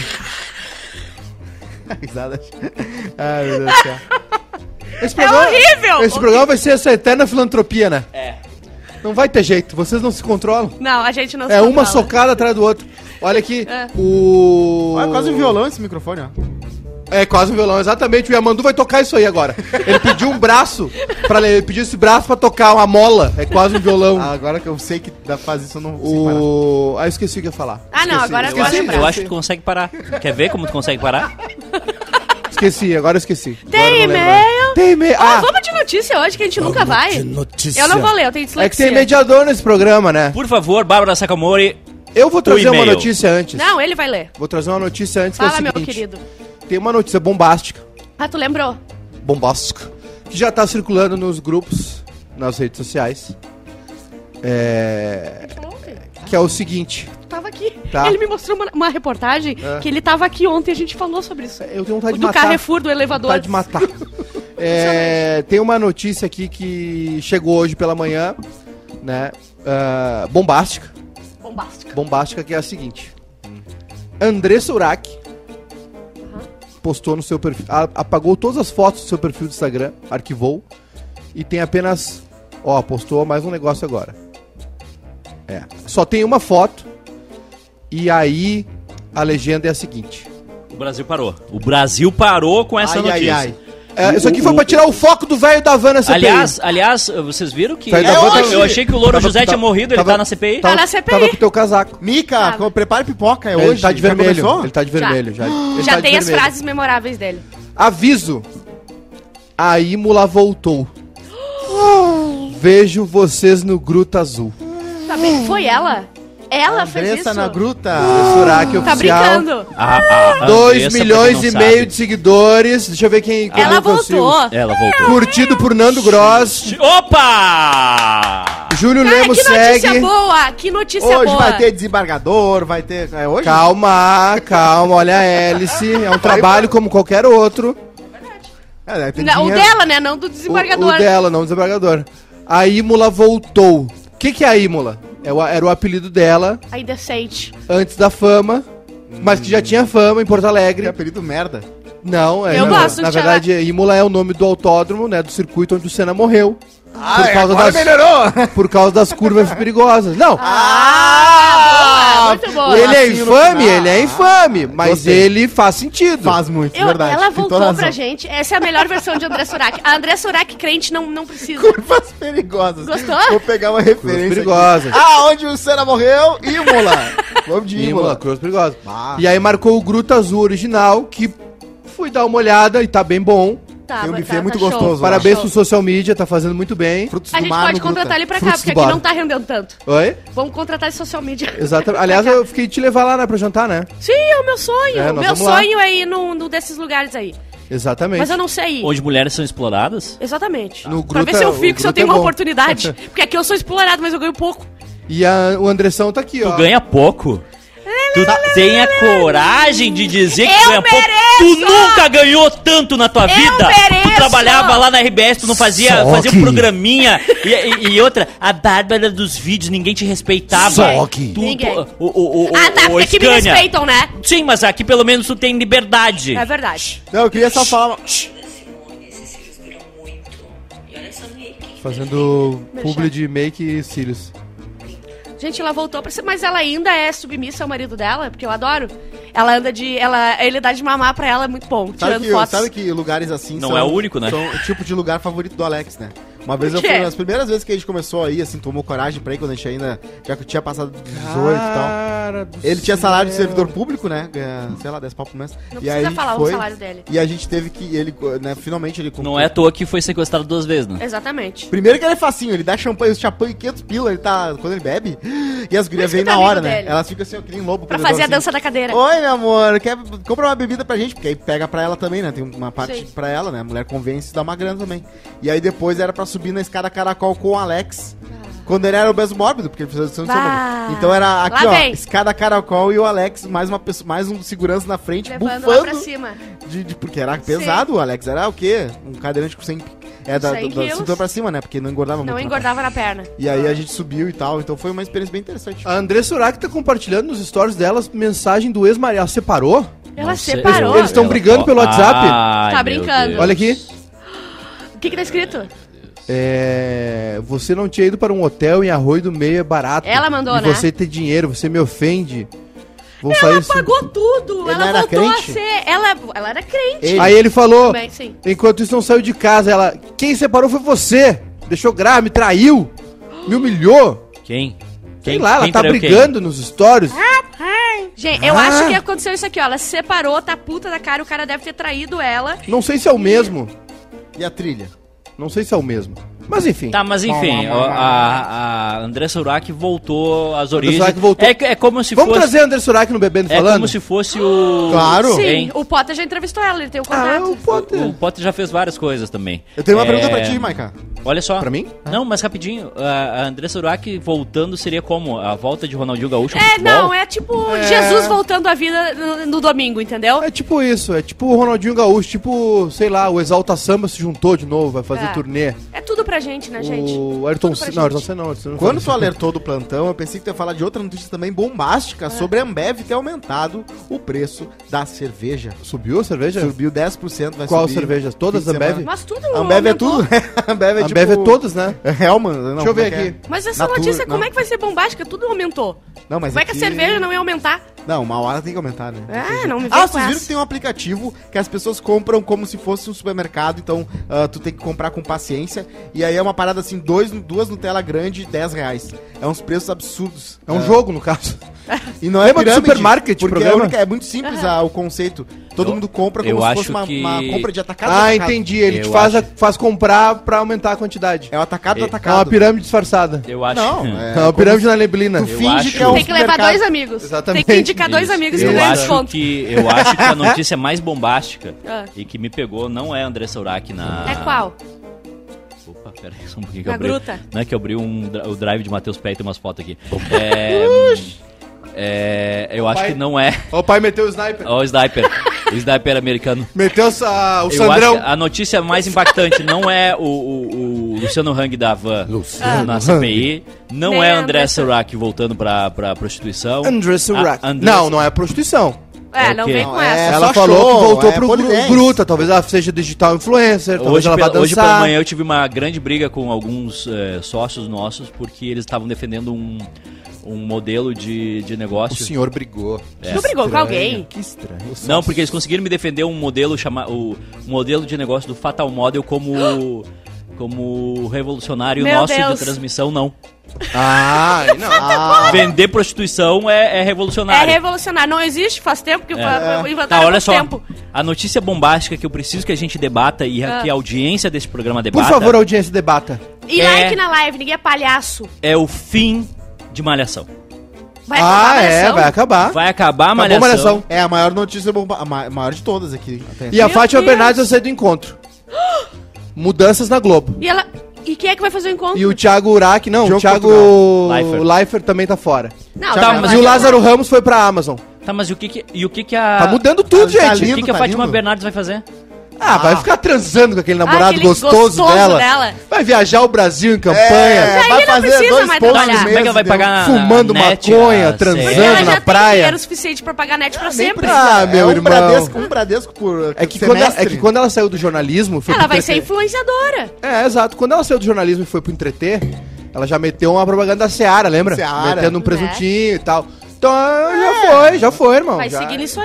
Risada. Ai, meu Deus do céu. Horrível! Esse programa vai ser essa eterna filantropia, né? É. Não vai ter jeito, vocês não se controlam. Não, a gente não se É uma controla. socada atrás do outro. Olha aqui, É Olha, quase um violão esse microfone, ó. É quase um violão, exatamente. O Yamandu vai tocar isso aí agora. Ele pediu um braço, ele pediu esse braço pra tocar uma mola. É quase um violão. Agora que eu sei que dá pra fazer isso, eu não sei parar. Eu esqueci o que ia falar. Não, agora eu esqueci. lembrar. Eu acho que tu consegue parar. Quer ver como tu consegue parar? Esqueci, agora eu esqueci. Tem Agora eu não lembro. e-mail? Tem e-mail. Vamos de notícia hoje, que a gente nunca vai. Notícia. Eu não vou ler, eu tenho dislexia. É que tem mediador nesse programa, né? Por favor, Bárbara Sakamori. Eu vou trazer uma e-mail. notícia antes. Não, ele vai ler. Vou trazer uma notícia antes, Fala, que é o meu seguinte. querido. Tem uma notícia bombástica. Tu lembrou? Bombástica. Que já tá circulando nos grupos, nas redes sociais. Que é o seguinte. Tu tava aqui. Tá. Ele me mostrou uma reportagem que ele tava aqui ontem e a gente falou sobre isso. Eu tenho vontade O de do matar. Carrefour, do elevador. Vontade de matar. Tem uma notícia aqui que chegou hoje pela manhã, né? Bombástica. Bombástica, que é a seguinte. André Surak postou no seu perfil, apagou todas as fotos do seu perfil do Instagram, arquivou, e tem apenas, postou mais um negócio agora. Só tem uma foto, e aí a legenda é a seguinte. O Brasil parou. O Brasil parou com essa notícia. Isso aqui foi pra tirar o foco do velho da Havana CPI. Aliás, vocês viram que... Hoje. Eu achei que o Louro José tinha morrido, ele tá na CPI. Tá na CPI. Tava com o teu casaco. Mica, prepare pipoca, Ele hoje. tá de Já vermelho. começou? Ele tá de vermelho. Já Já tá de tem as vermelho. frases memoráveis dele. Aviso. A Imola voltou. Vejo vocês no Gruta Azul. Tá bem, foi ela? Ela fez Andressa isso? na gruta. Surak Tá oficial. brincando. 2 milhões e meio de seguidores. Deixa eu ver quem Ela eu consigo. voltou. Ela voltou. Curtido por Nando Gross. Opa! Júlio Lemos que notícia segue. boa, que notícia Hoje boa. vai ter desembargador, vai ter... É hoje? Calma. Olha a hélice. É um trabalho como qualquer outro. Tem Não, o dinheiro. dela, né? Não do desembargador. O dela, não o desembargador. A Imola voltou. O que é a Imola? Era o apelido dela A Indecente. antes da fama, mas que já tinha fama em Porto Que Alegre. apelido merda. Não, Eu gosto na de verdade, Imola é o nome do autódromo, né, do circuito onde o Senna morreu. Agora melhorou. Por causa das curvas perigosas. Não, Boa, muito boa. ele é assim no infame, final. ele é infame, mas Gostei. ele faz sentido. Faz muito, verdade. Ela Tem toda voltou razão. pra gente. Essa é a melhor versão de André Surak. A André Surak crente não precisa. Curvas perigosas. Gostou? Vou pegar uma Curvas referência perigosas. aqui. Onde o Senna morreu? Imola. Vamos de Imola, Imola. curvas perigosas. Ah. E aí marcou o Gruta Azul original, que fui dar uma olhada e tá bem bom. Tá, Tem um mas buffet muito show. gostoso. Parabéns Show. pro social media, tá fazendo muito bem. Frutos A do gente mar pode no Gruta. contratar ele pra cá, Frutos porque do aqui bar. não tá rendendo tanto. Oi? Vamos contratar esse social media. Exatamente. Aliás, eu fiquei de te levar lá, né, pra jantar, né? Sim, é o meu sonho. É, nós Meu vamos lá. sonho é ir num desses lugares aí. Exatamente. Mas eu não sei ir. Onde mulheres são exploradas? Exatamente. No Pra ver Gruta- se eu o fico, se eu Gruta tenho é uma bom. oportunidade. Porque aqui eu sou explorado, mas eu ganho pouco. E o Andressão tá aqui, Tu ó. ganha pouco. Tu tem a coragem de dizer que Eu ganha pouco. mereço! Tu nunca ganhou tanto na tua vida. mereço! Tu trabalhava lá na RBS, tu não fazia um programinha. E outra, a Bárbara dos vídeos, ninguém te respeitava. Só que- Ninguém. Tá, Porque aqui me Scania. respeitam, né? Sim, mas aqui pelo menos tu tem liberdade. É verdade. Não, eu queria só falar... Fazendo publi de make e cílios. Gente, ela voltou pra ser... Mas ela ainda é submissa ao marido dela, porque eu adoro. Ela anda de... Ele dá de mamar pra ela, é muito bom. Tirando fotos. Sabe que lugares assim Não é o único, né? São o tipo de lugar favorito do Alex, né? Uma vez eu fui, nas primeiras vezes que a gente começou aí, assim, tomou coragem pra ir, quando a gente ainda já tinha passado 18 e tal. Ele tinha salário de servidor público, né? Ganha, sei lá, 10 pau por mês. Não e precisa falar o salário dele. E a gente teve que, ele, né, finalmente ele... Não é à toa que foi sequestrado 2 vezes, né? Exatamente. Primeiro que ele é facinho, ele dá champanhe, os champanhe 500 pila, ele tá, quando ele bebe, e as gurias vêm na hora, né? Dele. Elas ficam assim, ó, que nem lobo. Pra fazer a dança da cadeira. Oi, meu amor, quer comprar uma bebida pra gente? Porque aí pega pra ela também, né? Tem uma parte pra ela, né? A mulher convence e dá uma grana também. E aí depois era pra subir na escada caracol com o Alex. Quando ele era obeso mórbido, porque ele precisava de ser então era aqui, ó, escada caracol e o Alex, mais um segurança na frente, levando bufando. Lá pra cima. Porque era pesado, o Alex era o quê? Um cadeirante com 100... da cintura pra cima, né? Porque não engordava muito. Não engordava na perna. E aí a gente subiu e tal, então foi uma experiência bem interessante. A Andressa Urach tá compartilhando nos stories delas mensagem do ex-marido. Ela separou? Ela separou. Eles estão brigando pelo WhatsApp? Tá brincando. Olha aqui. O que tá escrito? Você não tinha ido para um hotel em Arroio do Meio, é barato. Ela mandou, né? E você ter dinheiro, você me ofende. Ela pagou tudo. Ele ela era voltou crente? a ser... Ela era crente. Aí ele falou, Bem, sim. enquanto isso não saiu de casa, quem separou foi você. Deixou grave, me traiu, me humilhou. Quem? Sei lá, ela tá brigando nos stories. Gente, eu acho que aconteceu isso aqui, ó. Ela se separou, tá puta da cara, o cara deve ter traído ela. Não sei se é o mesmo. E a trilha? Não sei se é o mesmo. Mas enfim. Tá, mas enfim, a Andressa Urach voltou às origens. Urach voltou. É como se Vamos fosse... trazer a Andressa Urach no Bebendo Falando? É como se fosse o... Claro. Sim, Hein? o Potter já entrevistou ela, ele tem o contato. o Potter. O Potter já fez várias coisas também. Eu tenho uma pergunta pra ti, Maica. Olha só. Pra mim? Não, mas rapidinho. A Andressa Urach voltando seria como? A volta de Ronaldinho Gaúcho ao É, futebol? não, é tipo Jesus voltando à vida no domingo, entendeu? É tipo isso, é tipo o Ronaldinho Gaúcho, tipo, sei lá, o Exalta Samba se juntou de novo, vai fazer turnê. É tudo pra gente, né, gente? O Ayrton Senna, não, Ayrton Senna não. Quando tu alertou do plantão, eu pensei que tu ia falar de outra notícia também bombástica sobre a Ambev ter aumentado o preço da cerveja. Subiu a cerveja? Subiu 10%, vai Qual subir. cerveja? Todas da Ambev? Mas tudo A Ambev é aumentou. tudo. A Ambev é A Ambev é todas, né? Hellman. Não, Deixa eu ver como é aqui. que é? Mas essa Natura, notícia, como não. é que vai ser bombástica? Tudo aumentou. Não, mas Como é que a aqui- cerveja não ia aumentar? Não, uma hora tem que aumentar, né? Não me vem Ah, com vocês viram essa. que tem um aplicativo que as pessoas compram como se fosse um supermercado, então tu tem que comprar com paciência. E aí é uma parada assim, duas Nutella grande, R$10. É uns preços absurdos. É um jogo, no caso. E não Lembra do pirâmide, supermarket, porque programa? é muito simples o conceito. Todo mundo compra como eu se acho fosse uma que- compra de atacado. Ah, atacado. entendi. Ele te Eu faz comprar pra aumentar a quantidade. É o atacado do É atacado. uma pirâmide disfarçada. Eu acho. Não, É uma pirâmide na neblina. Tu finge acho- que é um Tem que levar supermercado. 2 amigos. Exatamente. Tem que indicar 2 amigos que eu ganham acho desconto. eu acho que a notícia mais bombástica Ah. e que me pegou não é a Andressa Urach na... É qual? Opa, peraí, só um pouquinho que Na eu abri. gruta. Não é que eu abri o drive de Matheus Pé e tem umas fotos aqui. Eu acho pai- que não é. Ó, o pai meteu o sniper. Ó, o sniper americano. Meteu o Eu acho Sandrão. que a notícia mais impactante não é o Luciano Hang da Van na CPI, não Nem é a a Andressa Andressa. Urach voltando pra prostituição. Andressa Urach. A Andressa- Não, não é prostituição. É, É o não quê? vem com Não, essa. Ela só falou show, que voltou é pro polidense. Gruta. Talvez ela seja digital influencer, talvez ela vá dançar. Hoje pela manhã eu tive uma grande briga com alguns sócios nossos porque eles estavam defendendo um modelo de O negócio. senhor brigou. Tu brigou com alguém? Que estranho. Não, porque eles conseguiram me defender um modelo o modelo de negócio do Fatal Model como revolucionário. Meu Nosso Deus. de transmissão não. Não. Vender prostituição é É revolucionário. revolucionário. Não existe, faz tempo que inventaram Tá, há olha muito só. tempo. A notícia bombástica que eu preciso que a gente debata e que a audiência desse programa Por debata favor, audiência, debata. E like na live, ninguém é palhaço. é o fim de Malhação. Vai acabar a Malhação? Vai acabar. Vai acabar a Acabou Malhação. Malhação. É a maior notícia bomba, a maior de todas aqui. E a Meu Fátima Deus. Bernardes eu saí do encontro. Mudanças na Globo. E quem é que vai fazer o encontro? E o Thiago Urach, não, o Diogo Thiago Leifert. Leifert também tá fora. Não, Tá, não mas vai E o ter Lázaro nada. Ramos foi pra Amazon. Tá, mas e o que a... Tá mudando tudo, Tá gente. lindo. O que a tá Fátima lindo. Bernardes vai fazer? Vai ficar transando com aquele namorado aquele gostoso gostoso dela. dela. Vai viajar o Brasil em campanha. Aí vai não fazer precisa 2 mais pontos trabalhar. no Como é que ela vai mês, pagar na Fumando net, maconha, a transando. Porque ela na já tem praia. dinheiro suficiente pra pagar net pra sempre. Meu um irmão. Bradesco por É que, semestre. quando ela saiu do jornalismo... Foi Ela pro vai ser entreter. influenciadora. Exato. Quando ela saiu do jornalismo e foi pro entreter, ela já meteu uma propaganda da Seara, lembra? Seara. Metendo um presuntinho e tal. Então já foi, irmão. Vai já. seguir nisso aí.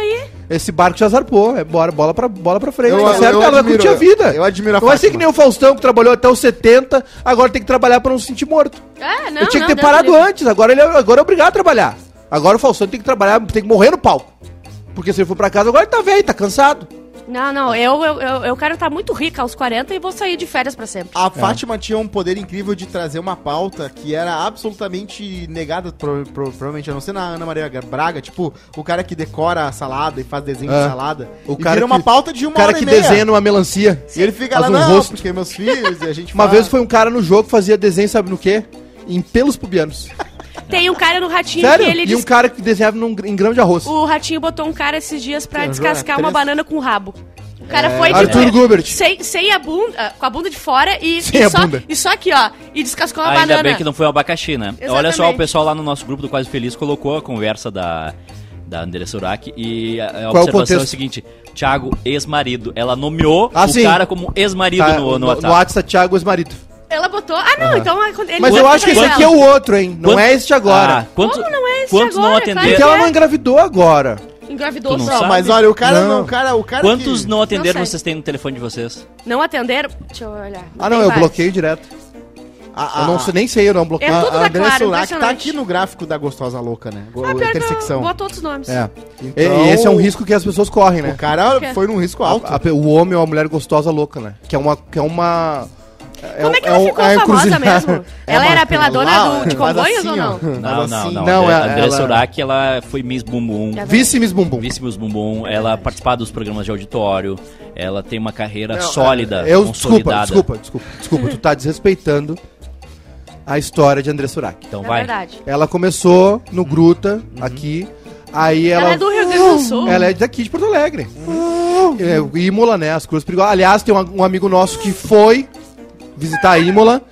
Esse barco já zarpou, é bola pra frente. Eu Tá certo, ela vai curtir a vida. Eu admiro a Não vai ser Fátima. que nem o Faustão, que trabalhou até os 70, agora tem que trabalhar pra não se sentir morto. Não, Ele tinha que ter Deus parado livre. antes, agora é obrigado a trabalhar. Agora o Faustão tem que trabalhar, tem que morrer no palco. Porque se ele for pra casa, agora ele tá velho, tá cansado. Não, eu quero estar muito rica aos 40 e vou sair de férias pra sempre. A Fátima tinha um poder incrível de trazer uma pauta que era absolutamente negada, provavelmente, a não ser na Ana Maria Braga, tipo, o cara que decora a salada e faz desenho de salada. O E cara vira uma pauta de uma O cara hora que e meia. desenha numa melancia. E ele fica lá, faz um não, rosto. porque meus filhos e a gente Uma faz. vez foi um cara no jogo que fazia desenho, sabe no quê? Em pelos pubianos. Tem um cara no Ratinho Sério? que ele E um cara que desenhava em grão de arroz. O Ratinho botou um cara esses dias pra Tem um descascar jogo, uma três. banana com o rabo. O cara foi Arthur Gubert. sem a bunda, com a bunda de fora Sem a bunda. e só aqui, ó. E descascou uma Ainda banana. bem que não foi um abacaxi, né? Exatamente. Olha só, o pessoal lá no nosso grupo do Quase Feliz colocou a conversa da Andressa Urach e a Qual é o observação é contexto? o seguinte: Thiago, ex-marido. Ela nomeou o sim. cara como ex-marido Tá, no no WhatsApp. WhatsApp, Thiago, ex-marido. Ela botou... então... Ele Mas eu acho que esse aqui é o outro, hein? Não é este agora. Quantos, Como não é esse quantos não agora, atenderam? Porque ela não engravidou agora. Engravidou Tu não só. sabe? Não, mas olha, o cara Não. não, o cara Quantos que... não atenderam Não sei. vocês têm no telefone de vocês? Não atenderam? Deixa eu olhar. Ah, não, Tem eu vários. bloqueio direto. Eu não sei, nem sei, eu não bloqueio. É tudo A da Andressa Claro, Urach tá impressionante. aqui no gráfico da Gostosa Louca, né? Ah, pior que eu Intersecção. boto outros nomes. É. Então- E esse é um risco que as pessoas correm, né? O cara quê? foi num risco alto. O homem ou a mulher gostosa louca, né? Que é uma... Como é que ela ficou famosa mesmo? Ela era peladona de mas Congonhas assim, ou não? ó, mas Não, assim, não. não, A Andressa ela- Urach, ela foi Miss Bumbum. Vice Miss Bumbum. Vice Miss Bumbum. Ela participava dos programas de auditório. Ela tem uma carreira Não, sólida, Desculpa, consolidada. tu tá desrespeitando a história de Andressa Urach. Então É vai. verdade. Ela começou no Gruta, aqui, aí Ela é do Rio Grande do Sul. Ela é daqui de Porto Alegre. É, Imola, né, as Cruzes Perigosas. Aliás, tem um amigo nosso que foi visitar Imola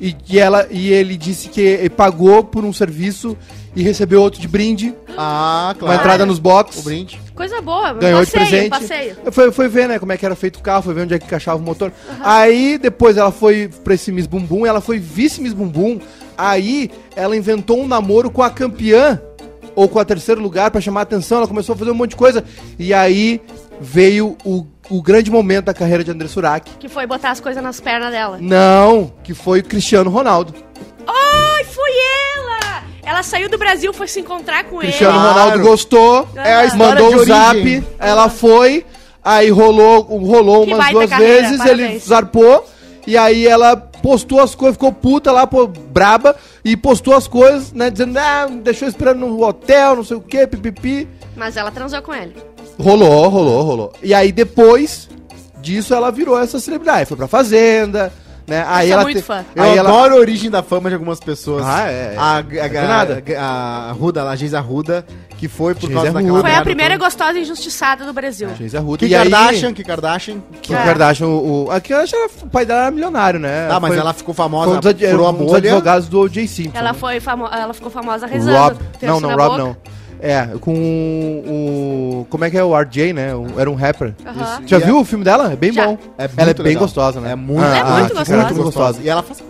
e ele disse que ele pagou por um serviço e recebeu outro de brinde, Ah, uma claro. entrada nos box. O brinde. Coisa boa. Ganhou de presente. Passeio. Foi ver, né, como é que era feito o carro, foi ver onde é que encaixava o motor. Aí, depois ela foi pra esse Miss Bumbum, ela foi vice Miss Bumbum. Aí, ela inventou um namoro com a campeã, ou com a terceiro lugar, pra chamar a atenção. Ela começou a fazer um monte de coisa. E aí, veio o grande momento da carreira de Andressa Urach. Que foi botar as coisas nas pernas dela. Não, que foi o Cristiano Ronaldo. Ai, foi ela! Ela saiu do Brasil, foi se encontrar com Cristiano ele. Claro. Ronaldo gostou, É a história mandou de o origem. zap, ela foi, aí rolou Que umas baita duas carreira, vezes, parabéns. ele zarpou, e aí ela postou as coisas, ficou puta lá, pô, braba, e postou as coisas, né, dizendo, deixou esperando no hotel, não sei o que, pipipi. Mas ela transou com ele. Rolou. E aí depois disso ela virou essa celebridade, foi pra Fazenda, né, aí sou ela... muito fã. Eu Aí ela... adoro a origem da fama de algumas pessoas. Ah, é. A nada. Ruda, a Geisa Ruda, que foi por Geisa causa daquela Ruda. Foi a merda primeira toda. gostosa injustiçada do Brasil. Geisa Arruda. Kim E aí- Kardashian. Kim É. Kardashian, a Kim Kardashian, o pai dela era milionário, né? Ah, mas Foi- ela ficou foi famosa um dos, por uma um dos bolha. advogados do O.J. Simpson. Ela, ela ficou famosa rezando. Rob. terço Não, na Rob boca. não. É, com o... Como é que é o RJ, né? Era um rapper. Aham. Já E viu o filme dela? É bem Já. bom. É Ela é muito bem legal. gostosa, né? É muito, Ela é muito gostosa. Muito gostosa. E ela faz...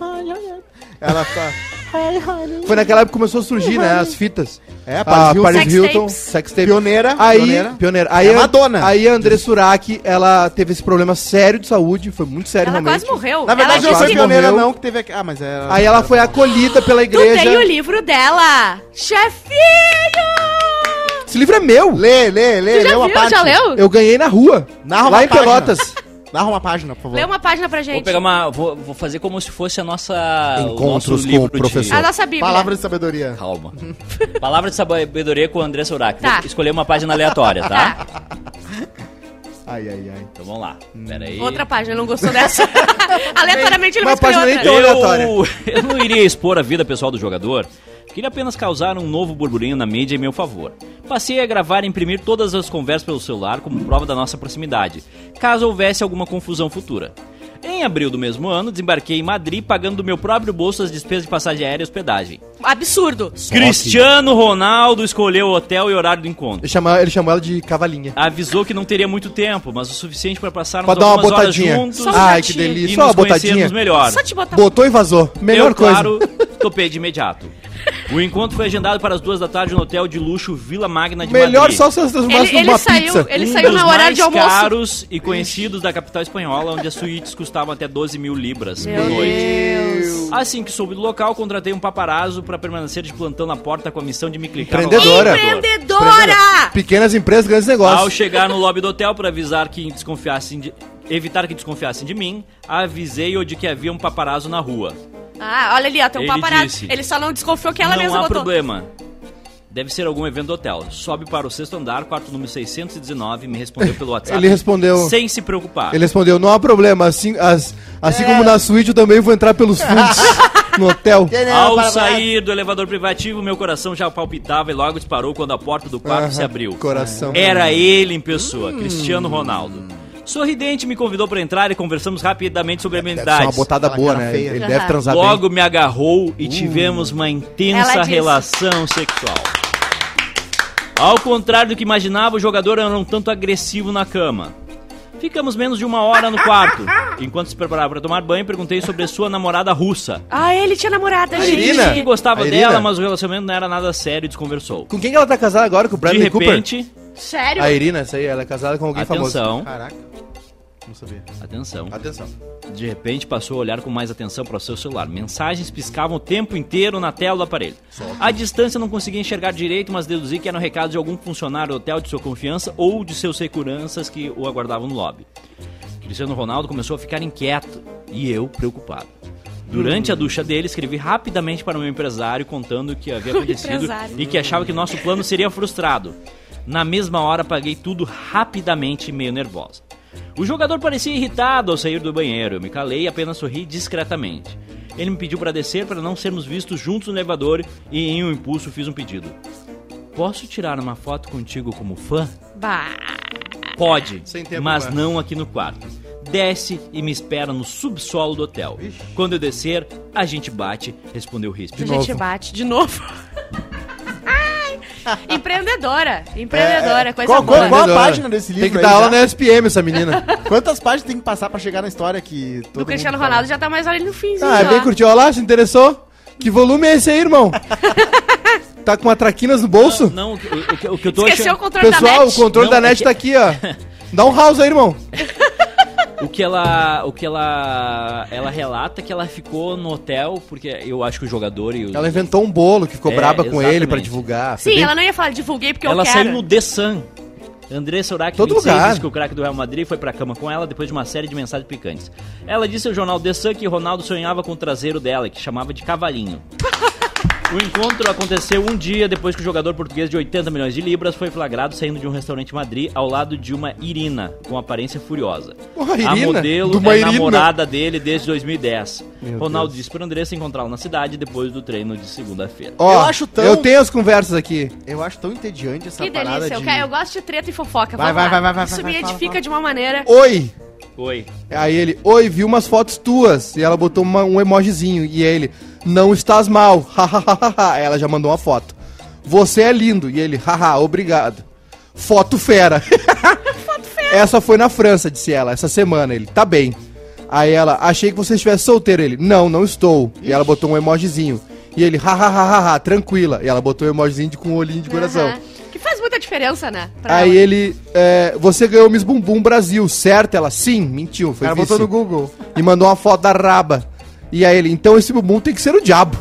Ela tá... Foi naquela época que começou a surgir, né? As fitas. É, A Paris Hilton. Paris Sex Hilton, tapes. sex tape. Pioneira. Aí, pioneira. Aí, É Madonna. Aí a Andressa Urach, ela teve esse problema sério de saúde, foi muito sério Ela realmente. quase morreu. Na verdade, ela não foi disse que... pioneira morreu. não, que teve... Ah, mas era... Aí ela foi acolhida pela Tu igreja. tem o livro dela! Chefinho! Esse livro é meu. Lê Tu já uma viu? parte. Já leu? Eu ganhei na rua. Narra lá uma em página. Pelotas. Narra uma página, por favor. Lê uma página pra Vou gente. pegar vou fazer como se fosse a nossa... Encontros o nosso com o livro professor. A nossa Bíblia. Palavra de sabedoria. Calma. Palavra de sabedoria com a Andressa Urach. Tá. Vou escolher uma página aleatória, tá? Tá. Ai. Então vamos lá. Pera aí. Outra página, não gostou dessa? Aleatoriamente ele vai Uma escolher página outra. nem aleatória. Eu não iria expor a vida pessoal do jogador. Queria apenas causar um novo burburinho na mídia em meu favor. Passei a gravar e imprimir todas as conversas pelo celular como prova da nossa proximidade, caso houvesse alguma confusão futura. Em abril do mesmo ano, desembarquei em Madrid pagando do meu próprio bolso as despesas de passagem aérea e hospedagem. Absurdo. Cristiano Ronaldo escolheu o hotel e horário do encontro. Ele chamou ela de cavalinha. Avisou que não teria muito tempo, mas o suficiente para passarmos Pra dar uma algumas horas botadinha. juntos Só um Ai, que gatinho. delícia. e Só uma nos botadinha. conhecermos melhor. Só te botar... Botou e vazou. Melhor Eu, coisa. claro, topei de imediato. O encontro foi agendado para as 2 da tarde no hotel de luxo Vila Magna de Melhor Madrid. só se você transformasse Ele numa saiu, pizza. ele Um saiu dos na horário de mais almoço. caros e conhecidos da capital espanhola, onde as suítes custavam até 12 mil libras Meu por noite. Deus. Assim que soube do local, contratei um paparazzo para permanecer de plantão na porta com a missão de me clicar Empreendedora. Empreendedora! Pequenas empresas, grandes Ao negócios. chegar no lobby do hotel para avisar que evitar que desconfiassem de mim, avisei-o de que havia um paparazzo na rua. Ah, olha ali, ó, tem um Ele paparazzo. disse, Ele só não desconfiou que ela Não mesma há botou. problema. Deve ser algum evento do hotel. Sobe para o 6º andar, quarto número 619, me respondeu pelo WhatsApp. Ele respondeu. Sem se preocupar. Ele respondeu, não há problema, assim como na suíte eu também vou entrar pelos fundos no hotel. Ao sair do elevador privativo, meu coração já palpitava e logo disparou quando a porta do quarto se abriu. Coração. Era ele em pessoa, Cristiano Ronaldo. Sorridente, me convidou para entrar e conversamos rapidamente sobre Deve ser amenidades. uma botada Aquela boa, cara né? feia. Ele deve transar Logo bem. me agarrou e tivemos uma intensa Ela disse. relação sexual. Ao contrário do que imaginava, o jogador era um tanto agressivo na cama. Ficamos menos de 1 hora no quarto. Enquanto se preparava para tomar banho, perguntei sobre a sua namorada russa. Ah, ele tinha namorada, A gente. Irina? Disse que gostava A Irina? dela, mas o relacionamento não era nada sério e desconversou. Com quem que ela tá casada agora? Com o De Bradley Cooper? repente, Sério? A Irina, essa aí, ela é casada com alguém famoso. atenção, Caraca. Não sabia. atenção. Atenção. De repente passou a olhar com mais atenção para o seu celular. Mensagens piscavam o tempo inteiro na tela do aparelho. À distância não conseguia enxergar direito, mas deduzi que eram recados de algum funcionário do hotel de sua confiança ou de seus seguranças que o aguardavam no lobby. Cristiano Ronaldo começou a ficar inquieto e eu preocupado. Durante a ducha dele, escrevi rapidamente para o meu empresário contando o que havia acontecido empresário. e que achava que nosso plano seria frustrado. Na mesma hora, apaguei tudo rapidamente, meio nervosa. O jogador parecia irritado ao sair do banheiro. Eu me calei e apenas sorri discretamente. Ele me pediu para descer para não sermos vistos juntos no elevador e, em um impulso, fiz um pedido. Posso tirar uma foto contigo como fã? Bah. Pode, Sem tempo, mas né? não aqui no quarto. Desce e me espera no subsolo do hotel. Quando eu descer, a gente bate, respondeu o Rispe. A gente bate de novo. Ai. Empreendedora. Empreendedora, coisa Qual- boa. qual a página desse livro Tem que aí dar aula já? na SPM, essa menina. Quantas páginas tem que passar pra chegar na história que todo Do Cristiano mundo fala? Ronaldo já tá mais ali no finzinho. Ah, ó. bem curtiu. Olha lá, se interessou? Que volume é esse aí, irmão? Tá com atraquinas no bolso? Não, o que eu tô Esqueceu o achando... controle Pessoal, da o net. controle Não, da é net que- tá aqui, ó. Dá um house aí, irmão. O que ela relata que ela ficou no hotel, porque eu acho que o jogador e o... Ela inventou um bolo que ficou É, braba com ele pra exatamente. divulgar. Foi Sim, bem- ela não ia falar, divulguei porque Ela eu quero. saiu no The Sun. Andressa Urach, Todo 26, lugar. disse que o craque do Real Madrid foi pra cama com ela depois de uma série de mensagens picantes. Ela disse ao jornal The Sun que Ronaldo sonhava com o traseiro dela, que chamava de cavalinho. O encontro aconteceu um dia depois que o jogador português de 80 milhões de libras foi flagrado saindo de um restaurante em Madrid ao lado de uma Irina, com aparência furiosa. Porra, A Irina? modelo De uma é Irina? namorada dele desde 2010. Meu Ronaldo Deus. disse para Andressa encontrá-lo na cidade depois do treino de segunda-feira. Ó, Eu acho tão- eu tenho as conversas aqui. Eu acho tão entediante essa Que parada delícia, de... eu gosto de treta e fofoca. Vai, Vamos vai, lá. vai, Isso vai, me fala, edifica fala. de uma maneira. Oi. Oi. Aí ele, oi, vi umas fotos tuas. E ela botou um emojizinho. E ele, não estás mal. Hahaha. Ela já mandou uma foto. Você é lindo. E ele, haha, obrigado. Foto fera. Foto feia. Essa foi na França, disse ela, essa semana. Ele, tá bem. Aí ela, achei que você estivesse solteiro. Ele, não estou. E ela botou um emojizinho. E ele, hahaha, tranquila. E ela botou um emojizinho com um olhinho de coração. Aham. Que faz muita diferença, né? pra Aí ela. ele, você ganhou o Miss Bumbum Brasil, certo? Ela, sim, mentiu, O foi cara vice. botou no Google. E mandou uma foto da raba. E aí ele, então esse bumbum tem que ser o diabo.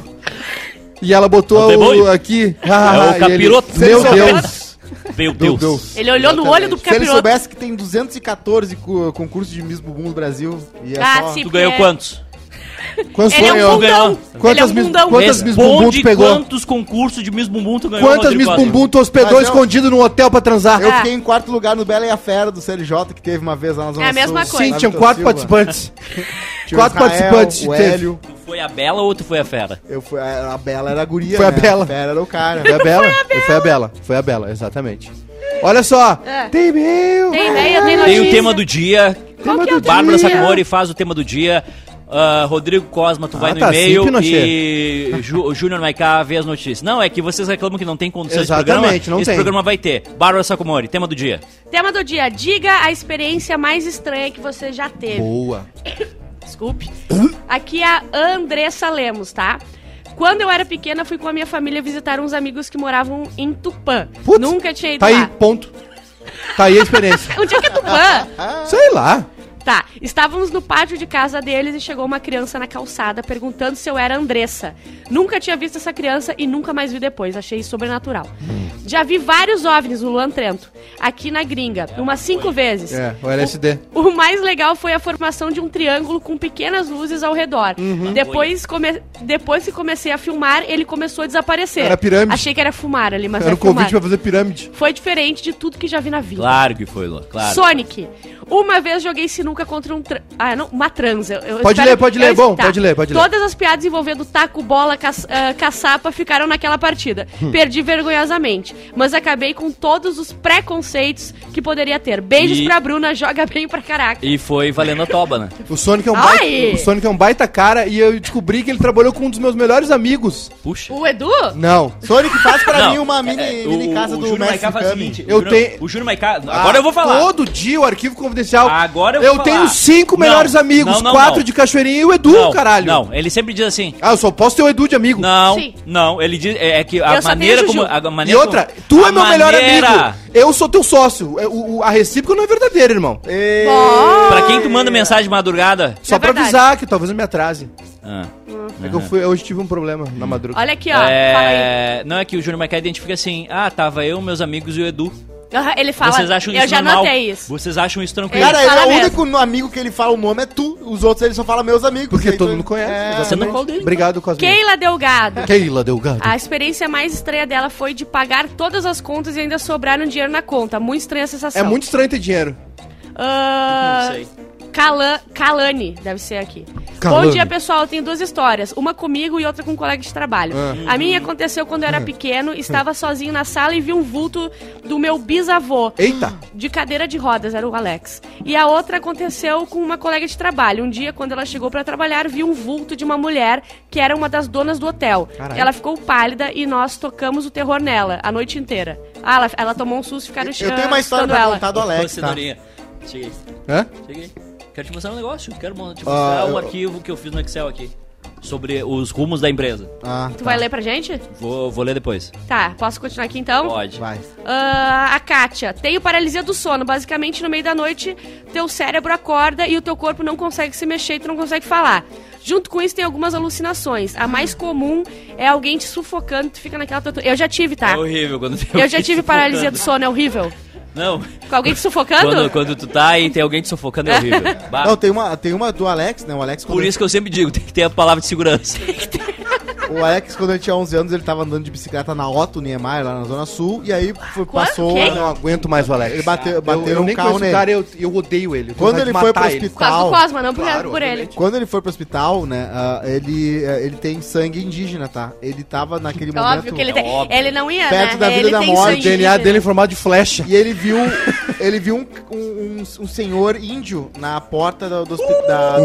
E ela botou É o demônio. aqui. É o capiroto. Meu Se ele Deus. Meu Meu Deus. Deus. Ele olhou no olho do Se ele capiroto. soubesse que tem 214 concursos de Miss Bumbum no Brasil, ia Ah, só... sim. Tu ganhou porque- quantos? Quantos Ele é ganhou? um bundão. Quantas Ele é um Miss- bundão. quantas Miss Bumbum Responde tu pegou? quantos concursos de Miss Bumbum tu ganhou, Quantas Rodrigo Miss Costa? Bumbum tu hospedou Mas eu- escondido num hotel pra transar? Eu Ah. fiquei em quarto lugar no Bela e a Fera do CLJ, que teve uma vez lá na Zona É a mesma Sul. coisa. Sim, Lá tinham Vitor 4 Silva. participantes. Tinha o 4 Israel, participantes. o teve. Hélio. Tu foi a Bela ou tu foi a Fera? Eu fui, a Bela era a guria, Foi a né? Bela. A Fera era o cara. Foi a Bela? Foi a Bela. Foi a Bela, exatamente. Olha só. É. Tem e-mail. Tem e-mail, tem Tem notícia. o tema do dia. Qual que é o Bárbara tema? Sacomori faz o tema do dia. Rodrigo Cosma, tu vai no tá, sim, e-mail Pinochet. e Júnior Maiká vê as notícias. Não, é que vocês reclamam que não tem condição Exatamente, esse programa. não Esse tem. programa vai ter. Bárbara Sacomori, tema do dia. Tema do dia. Diga a experiência mais estranha que você já teve. Boa. Desculpe. Aqui é a Andressa Lemos, tá? Quando eu era pequena, fui com a minha família visitar uns amigos que moravam em Tupã. Putz, Nunca tinha ido Tá aí, lá. ponto. Tá aí a experiência. Onde é que é Tupã? Sei lá. Tá, estávamos no pátio de casa deles e chegou uma criança na calçada perguntando se eu era Andressa. Nunca tinha visto essa criança e nunca mais vi depois, achei sobrenatural. Já vi vários OVNIs no Luan Trento, aqui na gringa, umas 5 vezes. É, o LSD. O mais legal foi a formação de um triângulo com pequenas luzes ao redor. Depois que comecei a filmar, ele começou a desaparecer. Era pirâmide. Achei que era fumar ali, mas Era é um convite filmar. pra fazer pirâmide. Foi diferente de tudo que já vi na vida. Claro que foi, Luan, claro. Sonic. Uma vez joguei sinuca contra uma trans. Pode ler, pode ler, bom, pode ler. Todas as piadas envolvendo taco, bola, caçapa ficaram naquela partida. Perdi vergonhosamente. Mas acabei com todos os preconceitos que poderia ter. Beijos pra Bruna, joga bem pra caraca. E foi valendo a toba, né? O Sonic Ai! o Sonic é um baita cara e eu descobri que ele trabalhou com um dos meus melhores amigos. Puxa. O Edu? Não. Sonic faz pra Não, mim uma mini casa do Júnior Messi Maiká faz o Kami. seguinte, Eu tenho- O Júnior Maiká... Agora eu vou falar. Todo dia o arquivo confidencial. Agora eu vou falar. tenho 5 Não, melhores amigos, não, 4 não. de Cachoeirinha e o Edu, Não, caralho. Não, ele sempre diz assim... Ah, eu só posso ter o Edu de amigo. Não, Sim. não, ele diz... É que Eu a só maneira tenho como... Juju. A E maneira outra, como- tu a é meu melhor maneira- amigo. Eu sou teu sócio. A recíproca não é verdadeira, irmão. Pra quem tu manda mensagem de madrugada... Só É pra verdade. avisar que talvez eu me atrase. Ah. É que hoje tive um problema na madrugada. Olha aqui, ó. Fala aí. Não, é que o Júnior Maiká identifica assim... Ah, tava eu, meus amigos e o Edu. Ele fala. Vocês acham isso eu já normal? notei isso. Vocês acham isso tranquilo? Ele Cara, fala o mesmo. único amigo que ele fala o nome é tu. Os outros ele só fala meus amigos. Porque aí todo tu- mundo conhece. É, Você não falou dele. Obrigado, Cosme. Keila Delgado. Keila Delgado. A experiência mais estranha dela foi de pagar todas as contas e ainda sobrar um dinheiro na conta. Muito estranha a sensação. É muito estranho ter dinheiro. Não sei. Kalani, deve ser aqui. Kalani. Bom dia, pessoal. Eu tenho 2 histórias. Uma comigo e outra com um colega de trabalho. A minha aconteceu quando eu era pequeno. Estava sozinho na sala e vi um vulto do meu bisavô. Eita. De cadeira de rodas, era o Alex. E a outra aconteceu com uma colega de trabalho. Um dia, quando ela chegou pra trabalhar, viu um vulto de uma mulher que era uma das donas do hotel. Caralho. Ela ficou pálida e nós tocamos o terror nela a noite inteira. Ah, ela tomou um susto e ficaram Eu tenho uma história assustando pra ela. contar do Alex, tá? Cenourinha. Cheguei, Hã? cheguei. Quero te mostrar um negócio. Quero te mostrar um arquivo que eu fiz no Excel aqui. Sobre os rumos da empresa. Ah, Tu vai ler pra gente? Vou ler depois. Tá, posso continuar aqui então? Pode. vai. A Kátia, tenho paralisia do sono. Basicamente, no meio da noite, teu cérebro acorda e o teu corpo não consegue se mexer e tu não consegue falar. Junto com isso, tem algumas alucinações. A mais comum é alguém te sufocando, tu fica naquela... Eu já tive, tá? É horrível quando tem Eu alguém já tive te paralisia do sufocando. sono, é horrível. Não, Com alguém te sufocando? quando tu tá e tem alguém te sufocando é horrível. Bah, Não, tem uma do Alex, né? O Alex, por isso que eu sempre digo, tem que ter a palavra de segurança. O Alex, quando ele tinha 11 anos, ele tava andando de bicicleta na Otto Niemeyer, lá na Zona Sul, e aí passou... Quem? Eu não aguento mais o Alex. Ele bateu eu um nem carro conheço o nele. cara, eu odeio ele. Eu tenho Quando vontade ele de foi pro matar ele. Por causa do hospital... Cosma, não Claro, por ele. obviamente. Quando ele foi pro hospital, né, ele tem sangue indígena, tá? Ele tava naquele É momento... óbvio que ele É tem. óbvio. Ele não ia, Perto né? da vida ele da tem morte, sangue O DNA indígena. dele é em formato de flecha. E ele viu um senhor índio na porta do hospital.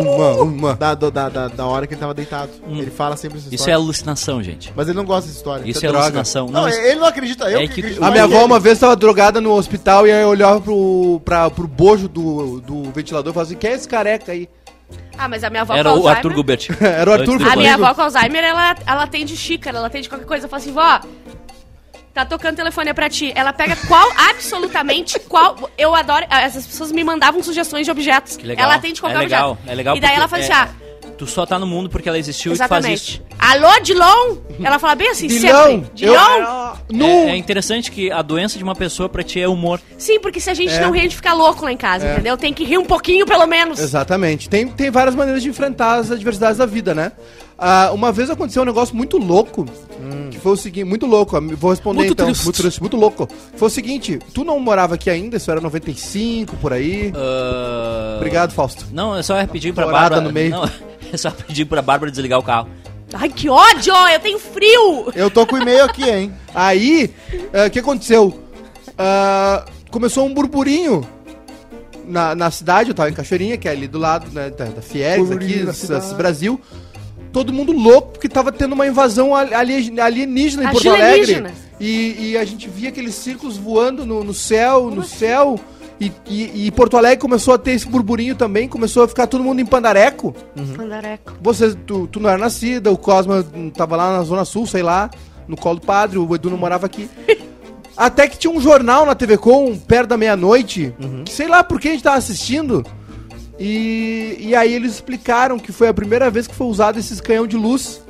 Da hora que ele tava deitado. Ele fala sempre essa Isso é história. alucinação, gente. Mas ele não gosta dessa história. Isso é é droga. alucinação. Não, Não, isso- ele não acredita. Eu É que que acredito A mais minha avó nele. uma vez tava drogada no hospital e aí eu olhava pro bojo do ventilador e falava assim, quem é esse careca aí? Ah, mas a minha avó Era com o Alzheimer... Arthur Gubert. Era o Arthur Antes do A minha comigo. avó com Alzheimer, ela atende xícara, ela atende qualquer coisa. Eu falo assim, vó, tá tocando telefone é pra ti. Ela pega absolutamente qual... Eu adoro... Essas pessoas me mandavam sugestões de objetos. Que legal. Ela atende qualquer É legal, objeto. é legal E daí porque ela fala assim, Tu só tá no mundo porque ela existiu e tu faz exatamente. isso. Alô, Dilon? Ela fala bem assim, Dilon, sempre. Dilon? É interessante que a doença de uma pessoa pra ti é humor. Sim, porque se a gente É. não rir, a gente fica louco lá em casa, entendeu? Tem que rir um pouquinho, pelo menos. Exatamente. Tem várias maneiras de enfrentar as adversidades da vida, né? Uma vez aconteceu um negócio muito louco, que foi o seguinte, muito louco, vou responder Muito então, triste. muito triste, muito louco. Foi o seguinte, tu não morava aqui ainda, isso era 95, por aí. Obrigado, Fausto. Não, é só pedir pra Dourada Bárbara... no meio. Não, é só pedir pra Bárbara desligar o carro. Ai, que ódio! Eu tenho frio! Eu tô com o e-mail aqui, hein? Aí, o que aconteceu? Começou um burburinho na cidade, eu tava em Cachoeirinha, que é ali do lado, né, da Fieres, Burburinho aqui, na esse cidade. Brasil. Todo mundo louco, porque tava tendo uma invasão alienígena em Porto Alienígena. Alegre. E a gente via aqueles círculos voando no céu, E Porto Alegre começou a ter esse burburinho também, começou a ficar todo mundo em pandareco. Pandareco. Tu não era nascida, o Cosma tava lá na Zona Sul, sei lá, no colo do padre, o Edu não morava aqui. Até que tinha um jornal na TV Com, perto da meia-noite, que sei lá por que a gente tava assistindo, e aí eles explicaram que foi a primeira vez que foi usado esses canhão de luz.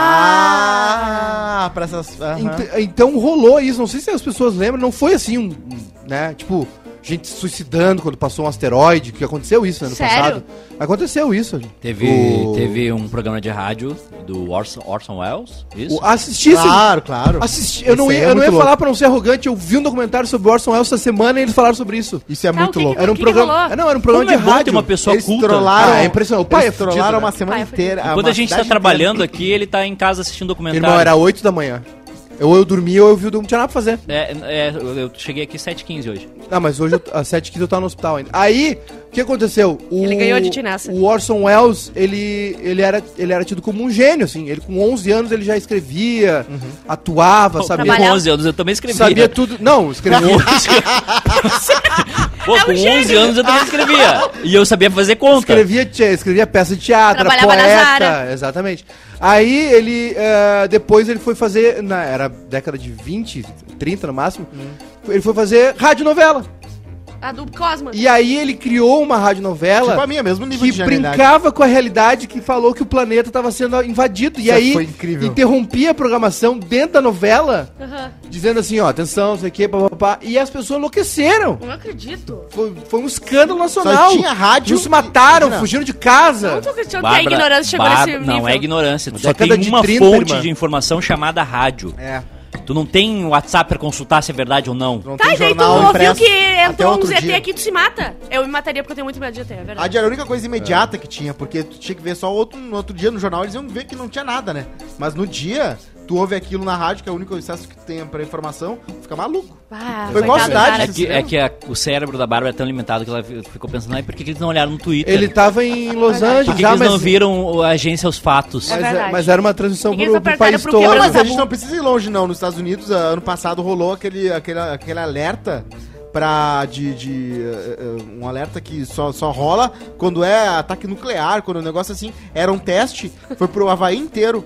Pra essas... Então rolou isso, não sei se as pessoas lembram, não foi assim, né, tipo... gente se suicidando quando passou um asteroide, que aconteceu isso ano passado. Aconteceu isso. Teve um programa de rádio do Orson Welles, isso? Assisti, Claro. Assisti, eu não ia falar pra não ser arrogante, eu vi um documentário sobre o Orson Welles essa semana e eles falaram sobre isso. Isso é muito louco. Era um programa, era um programa de rádio. Tem uma pessoa Eles culta. trollaram, É impressionante. O pai eles trollaram uma semana inteira. Quando a gente tá trabalhando aqui, ele tá em casa assistindo documentário. Irmão, era 8 da manhã. Eu dormi ou eu vi, não tinha nada pra fazer. Eu cheguei aqui 7h15 hoje. Ah, mas hoje, às 7h15 eu tava no hospital ainda. Aí, o que aconteceu? Ele ganhou de tinassa. O Orson Welles, ele era tido como um gênio, assim. Ele, com 11 anos, ele já escrevia, atuava, sabia... Com 11 anos eu também escrevi. Sabia tudo... Não, escrevia... Pô, com 11 anos eu também escrevia. E eu sabia fazer conta. Escrevia peça de teatro, era Trabalhava na poeta. Zara. Exatamente. Aí ele... depois ele foi fazer... Era década de 20, 30 no máximo. Ele foi fazer radionovela. A do Cosma. E aí ele criou uma radionovela Tipo a minha, mesmo nível que de genialidade. brincava com a realidade, que falou que o planeta estava sendo invadido. E Isso aí foi incrível. interrompia a programação dentro da novela, Aham. dizendo assim, ó, atenção, não sei o que, papapá. E as pessoas enlouqueceram. Não acredito. Foi um escândalo nacional. Só tinha rádio. Uns se mataram, Imagina. fugiram de casa. Não tô acreditando que a ignorância chegou nesse nível. Não é ignorância. Tu só Década tem de uma 30, fonte irmã. de informação chamada rádio. É. Tu não tem WhatsApp pra consultar se é verdade ou não. Não Tá, tem e daí tu jornal ouviu impresso que até entrou um outro ZT dia. aqui e tu se mata. Eu me mataria porque eu tenho muito medo de ZT, é verdade. Rádio era a única coisa imediata que tinha, porque tu tinha que ver só no outro dia no jornal, eles iam ver que não tinha nada, né? Mas no dia, tu ouve aquilo na rádio, que é o único acesso que tu tem pra informação, fica maluco. Ah, Foi igual a coitado, cidade, cara. O cérebro da Bárbara é tão limitado que ela ficou pensando, ai, por que eles não olharam no Twitter? Ele tava em Los Por Angeles que já, eles mas... não viram a agência aos fatos? É verdade. mas era uma transmissão Ninguém pro apertaram país pro todo. quê? Mas a Tabu. gente não precisa ir longe, não. Nos Estados Unidos, ano passado, rolou aquele alerta um alerta que só rola quando é ataque nuclear, quando é um negócio assim. Era um teste, foi pro Havaí inteiro.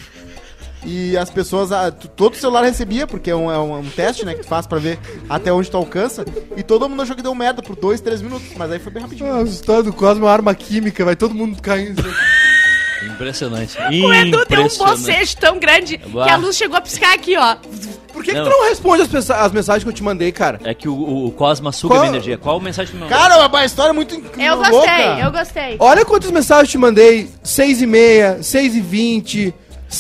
E as pessoas, todo celular recebia, porque é um teste, né, que tu faz pra ver até onde tu alcança. E todo mundo achou que deu merda por 2, 3 minutos, mas aí foi bem rapidinho. Ah, o estado do Cosmo é uma arma química, vai todo mundo caindo. Impressionante. O Edu tem um bocejo tão grande que a luz chegou a piscar aqui, ó. Por que tu não responde as mensagens que eu te mandei, cara? É que o Cosma suga Qual- minha energia. Qual mensagem que me mandou? Cara, uma história muito Eu louca. gostei, eu gostei. Olha quantas mensagens eu te mandei. 6h30, 6h20,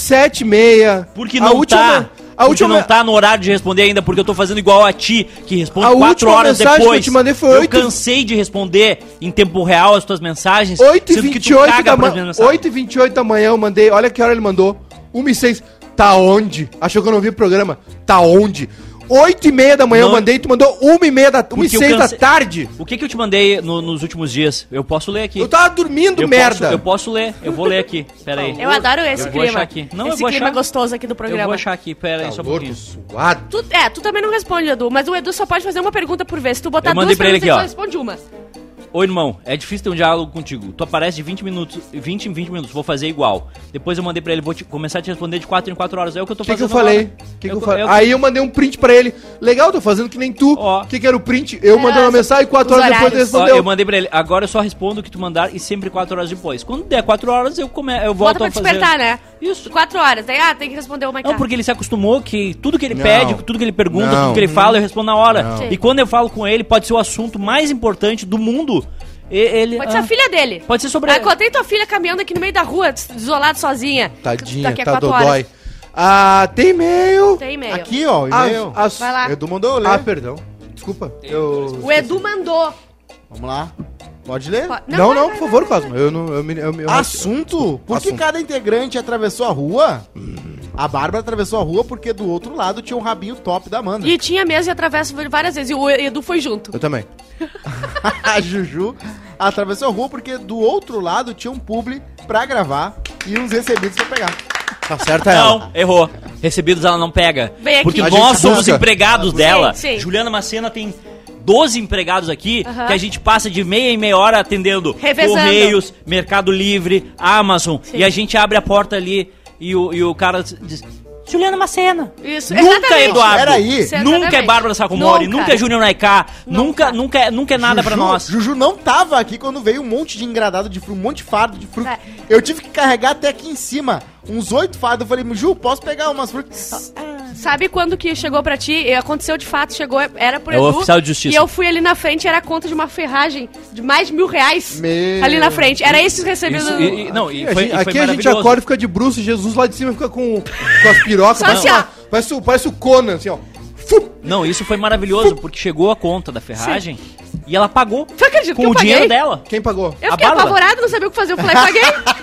7h30. Porque não porque não tá no horário de responder ainda, porque eu tô fazendo igual a ti, que responde A 4 última horas mensagem depois. que eu te mandei foi Eu 8. cansei de responder em tempo real as tuas mensagens, sendo que tu 8h28 caga da pras minhas manhã. mensagens. 8h28 da manhã eu mandei. Olha que hora ele mandou. 1h06. Tá onde? Achou que eu não vi o programa? Tá onde? 8h30 da manhã Não. eu mandei, tu mandou 1h06 da Porque eu 1h06 da cansei- tarde. O que eu te mandei nos últimos dias? Eu posso ler aqui. Eu tava dormindo, merda. Eu posso ler, eu vou ler aqui. Pera aí. Eu adoro esse Eu vou clima. achar aqui. Não, eu esse vou clima achar. gostoso aqui do Eu programa. vou achar aqui, pera aí, só um Calor, pouquinho. suado. Tu também não responde, Edu, mas o Edu só pode fazer uma pergunta por vez. Se tu botar Eu mandei duas pra ele perguntas, aqui, ele só responde uma. Ô irmão, é difícil ter um diálogo contigo. Tu aparece de 20 minutos, 20 em 20 minutos, vou fazer igual. Depois eu mandei pra ele, vou começar a te responder de 4 em 4 horas. É o que eu tô O que fazendo eu falei? agora. Que eu falei? Aí eu mandei um print pra ele. Legal, tô fazendo que nem tu. Ó. O que era o print? Eu mandei uma mensagem e 4 os horas depois ele horários. Ó, respondeu. eu mandei pra ele, agora eu só respondo o que tu mandar e sempre 4 horas depois. Quando der 4 horas, eu volto Bota pra a fazer. despertar, né? Isso. 4 horas. Daí, tem que responder uma e Não, cá. porque ele se acostumou que tudo que ele Não. pede, tudo que ele pergunta, Não. tudo que ele fala, eu respondo na hora. Não. E quando eu falo com ele, pode ser o assunto mais importante do mundo. Ele, Pode ser a filha dele. Pode ser sobre... Ah, encontrei tua filha caminhando aqui no meio da rua, isolada, sozinha. Tadinha, Daqui a tá 4 dodói. horas. Ah, tem e-mail. Tem e-mail. Aqui, ó, o e-mail. Vai lá. Edu mandou eu ler. Ah, perdão. Desculpa. O Edu mandou. Vamos lá. Pode ler? Não, vai, por favor, Cosmo. Eu Assunto? Por que Assunto. cada integrante atravessou a rua? A Bárbara atravessou a rua porque do outro lado tinha um rabinho top da Amanda. E tinha mesmo e atravessa várias vezes. E o Edu foi junto. Eu também. A Juju atravessou a rua porque do outro lado tinha um publi pra gravar e uns recebidos pra pegar. Tá certa ela. Não, errou. Recebidos ela não pega. Vem aqui. Porque A nós gente somos busca. empregados dela. sim. Juliana Macena tem 12 empregados aqui, Aham. que a gente passa de meia em meia hora atendendo Revezando. Correios, Mercado Livre, Amazon, Sim. e a gente abre a porta ali e o cara diz... Juliana Macena. Isso, Nunca exatamente. Eduardo. Peraí. Nunca é Exatamente. Bárbara Sacomori. Nunca. Nunca é Júnior Naiká. Nunca é nada pra nós. Juju não tava aqui quando veio um monte de engradado de fruta, um monte de fardo de fruta. É. Eu tive que carregar até aqui em cima, uns 8 fardos. Eu falei, Ju, posso pegar umas frutas? Sabe quando que chegou pra ti? E aconteceu de fato, chegou, era pro É o Edu. oficial de justiça. E eu fui ali na frente, era a conta de uma ferragem de mais de R$1.000 Meu. ali na frente. Era esses recebidos. Isso, não, e Aqui foi a gente maravilhoso. acorda e fica de bruxo, Jesus lá de cima fica com as pirocas. Só assim, ó. Parece o Conan, assim, ó. Não, isso foi maravilhoso, porque chegou a conta da ferragem e ela pagou Tu acredita com que eu o dinheiro paguei? dela. Quem pagou? Eu A fiquei Bárbara. apavorado, não sabia o que fazer. Eu falei, paguei.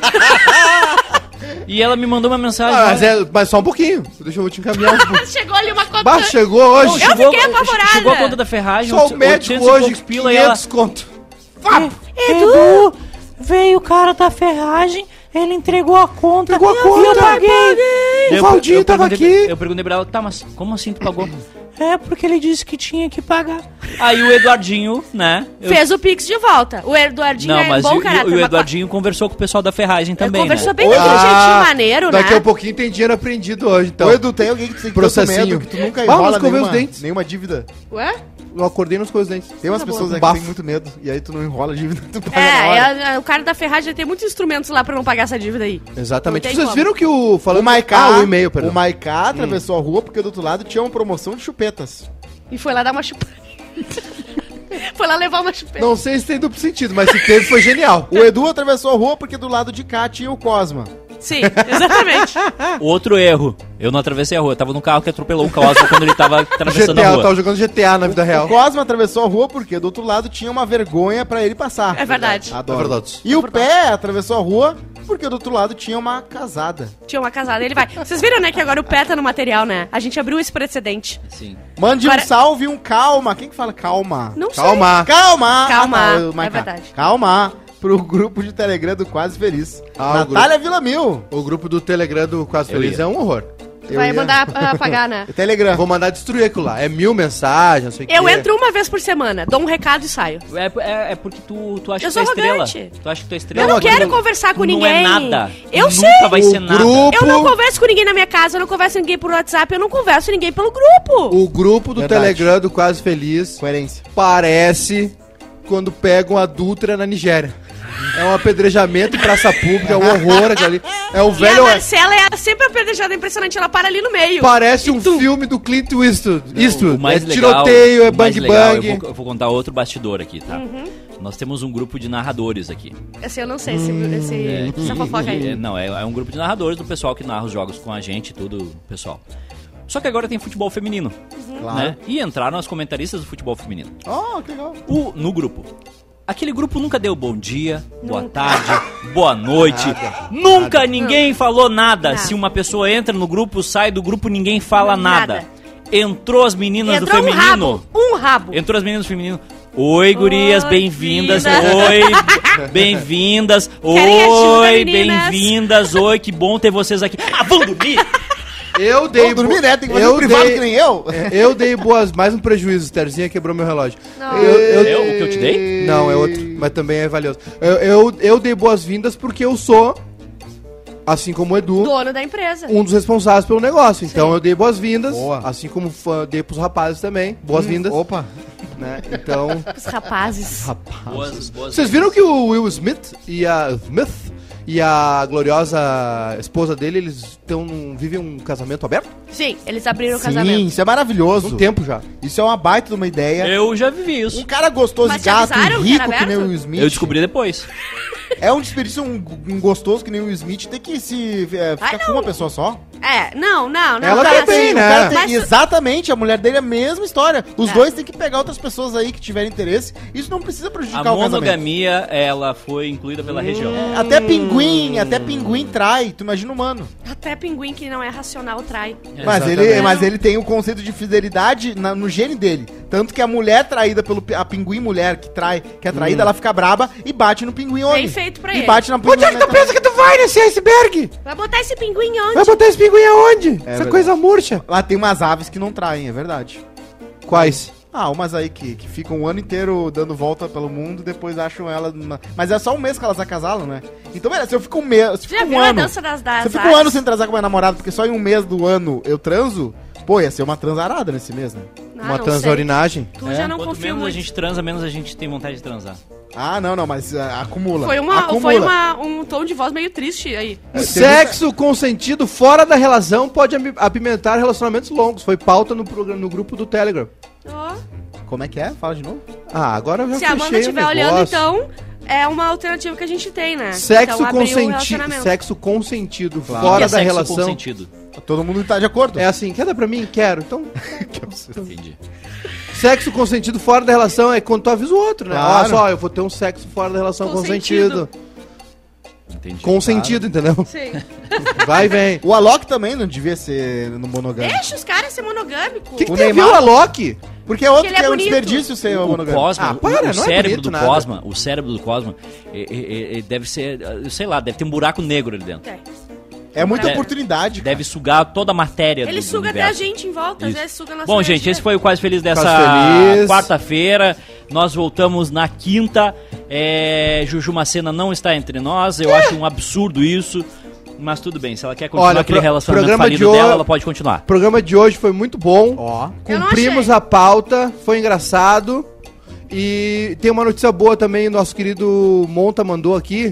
E ela me mandou uma mensagem. Mas só um pouquinho. Deixa eu te encaminhar um pouco. Chegou ali uma conta. Bah, chegou hoje. Eu fiquei apavorada. Chegou a conta da ferragem, Só o médico 800 e hoje, poucos pila, e ela... 500 conto. Edu, veio o cara da ferragem, ele entregou a conta. Entregou a conta. E eu paguei. O Valdir tava perguntei- aqui. Eu perguntei pra ela, tá, mas como assim tu pagou? É, porque ele disse que tinha que pagar. Aí o Eduardinho, né? Fez o Pix de volta. O Eduardinho Não, é mas bom o caráter. o mas Eduardinho conversou com o pessoal da ferragem também, conversou né? bem daquele jeitinho maneiro, né? Daqui a pouquinho tem dinheiro apreendido hoje, então. Ô, Edu, tem alguém que tem tanto Processinho. medo que tu nunca Vamos enrola escover os dentes. nenhuma dívida? Ué? Eu acordei nos coisas dentes. Tem umas Tá pessoas bom. aqui que Bafo. têm muito medo, e aí tu não enrola a dívida, tu paga na hora. O cara da ferragem tem muitos instrumentos lá pra não pagar essa dívida aí. Exatamente. Não tem Vocês como. viram que o... Falando... O Maiká, o e-mail, perdão. o Maiká atravessou a rua porque do outro lado tinha uma promoção de chupetas. E foi lá dar uma chupada. Foi lá levar uma chupeta. Não sei se tem duplo sentido, mas se teve foi genial. O Edu atravessou a rua porque do lado de cá tinha o Cosma. Sim, exatamente. Outro erro. Eu não atravessei a rua. Eu tava no carro que atropelou o Cosmo quando ele tava atravessando GTA, a eu rua. tava jogando GTA na vida O real. Cosma atravessou a rua porque do outro lado tinha uma vergonha pra ele passar. É verdade. Adoro. É verdade. E o Pé atravessou a rua porque do outro lado tinha uma casada. Tinha uma casada, ele vai. Vocês viram, né, que agora o pé tá no material, né? A gente abriu esse precedente. Sim. Mande Agora- um salve e um calma. Quem que fala calma? Não Calma. Calma! Calma, o Maiká. é verdade. Calma! Pro grupo de Telegram do Quase Feliz. Ah, o Natália Villamil. O grupo do Telegram do Quase Eu Feliz ia. é um horror. sei. Vai mandar apagar, né? Telegram. Vou mandar destruir aquilo lá. É 1000 mensagens, não sei o Eu quê. entro uma vez por semana, dou um recado e saio. É porque tu acha Eu que tu é sou estrela. arrogante. Tu acha que tu é Eu estrela. não aquilo quero conversar com Tu ninguém. Não é nada. Eu Tu sei. Nunca vai ser nada. grupo- Eu não converso com ninguém na minha casa, eu não converso com ninguém por WhatsApp, eu não converso com ninguém pelo grupo. O grupo do Verdade. Telegram do Quase Feliz Coerência. parece quando pegam a Dutra na Nigéria. É um apedrejamento em praça pública, é um horror aquilo ali. É o E velho... a Marcela é sempre apedrejada, impressionante, ela para ali no meio. Parece um filme do Clint Eastwood. O mais é legal, tiroteio, é o mais bang legal, bang. eu vou contar outro bastidor aqui, tá? Uhum. Nós temos um grupo de narradores aqui. Esse eu não sei, essa fofoca aí. Não, é um grupo de narradores do pessoal que narra os jogos com a gente e tudo, pessoal. Só que agora tem futebol feminino, Claro. né? E entraram as comentaristas do futebol feminino. Oh, que legal. No grupo. Aquele grupo nunca deu bom dia, boa tarde, boa noite. Nunca ninguém falou nada. Nada. Se uma pessoa entra no grupo, sai do grupo, ninguém fala nada. Nada. Entrou as meninas do Entrou um feminino. rabo, um rabo. Entrou as meninas do feminino. Oi, gurias, Oi, bem-vindas. linda. Oi, bem-vindas. Querem ajuda, Oi, meninas? bem-vindas. Oi, que bom ter vocês aqui. Ah, vão dormir! Eu dei... Vamos dormir, né? Tem que fazer eu um privado dei- que nem eu. Eu dei boas... Mais um prejuízo. Terzinha quebrou meu relógio. Não. Eu? O que eu te dei? Não, é outro, mas também é valioso. Eu dei boas-vindas porque eu sou, assim como o Edu, Dono da empresa. um dos responsáveis pelo negócio. Então eu dei boas-vindas, Boa. assim como dei pros rapazes também, boas-vindas. Opa. Né? Então, Os rapazes. Boas. vocês viram que o Will Smith e a gloriosa esposa dele, eles vivem um casamento aberto? Sim, eles abriram o Sim, casamento. isso é maravilhoso. Um tempo já. Isso é uma baita de uma ideia. Eu já vivi isso. Um cara gostoso Mas e te gato avisaram e que era rico que nem o aberto? Will Smith. Eu descobri depois. É um desperdício, um gostoso que nem o Will Smith ter que se ficar Ai, com não. uma pessoa só. Não. Ela tá também, assim. né? O cara tem- Mas- exatamente, a mulher dele é a mesma história. Os É. dois têm que pegar outras pessoas aí que tiverem interesse. Isso não precisa prejudicar A o casamento. monogamia, ela foi incluída pela região. Até pinguim trai. Tu imagina o humano. Até pinguim que não é racional trai. Exatamente. Mas ele tem o conceito de fidelidade no gene dele. Tanto que a mulher traída a pinguim mulher que é traída, ela fica braba e bate no pinguim homem. Bem feito pra e ele. bate na pinguim Onde é que tu pensa que tu vai nesse iceberg? Vai botar esse pinguim Vai onde? botar esse pinguim aonde? Essa verdade. coisa murcha. Lá tem umas aves que não traem, é verdade. Quais? Ah, umas aí que ficam um ano inteiro dando volta pelo mundo e depois acham ela... Mas é só um mês que elas acasalam, né? Então, beleza, se eu fico um mês... Se eu Já fico viu um a ano... dança das Se eu fico um ano sem transar com minha namorada, porque só em um mês do ano eu transo, pô, ia ser uma transarada nesse mês, né? Uma transurinagem. Tu já não Quanto confia menos muito. a gente transa, menos a gente tem vontade de transar. Ah, não, mas acumula. Foi um tom de voz meio triste aí. Sexo consentido fora da relação pode apimentar relacionamentos longos. Foi pauta no grupo do Telegram. Ó. Como é que é? Fala de novo. Ah, agora eu já Se a Amanda fechei o estiver negócio. olhando, então, é uma alternativa que a gente tem, né? Sexo, então, abrir um relacionamento. sexo consentido Que fora é da sexo relação. consentido? Todo mundo tá de acordo. É assim, quer dar pra mim? Quero. Então, Entendi. sexo consentido fora da relação é quando tu avisa o outro, né? Claro. Olha só, eu vou ter um sexo fora da relação consentido. Entendi. Consentido, entendeu? Sim. Vai e vem. O Alok também não devia ser no monogâmico. Deixa os caras ser monogâmicos. O que O tem a ver Neymar- o Alok? Porque é outro Porque que ele é é um bonito. desperdício ser O monogâmico. Cosma, Ah, para, não é o cérebro bonito do nada. Cosma, o cérebro do Cosma, deve ser, sei lá, deve ter um buraco negro ali dentro. É muita Deve- oportunidade. Deve sugar toda a matéria Ele do suga até universo. a gente em volta, às Isso. vezes suga a nossa Bom, gente, energia. esse foi o Quase Feliz dessa Quase Feliz. quarta-feira. Nós voltamos na quinta. Juju Macena não está entre nós. Eu acho um absurdo isso. Mas tudo bem, se ela quer continuar Olha, aquele relacionamento programa falido de hoje- dela, ela pode continuar. O programa de hoje foi muito bom. Ó. Eu não Cumprimos achei. a pauta, foi engraçado. E tem uma notícia boa também, nosso querido Monta mandou aqui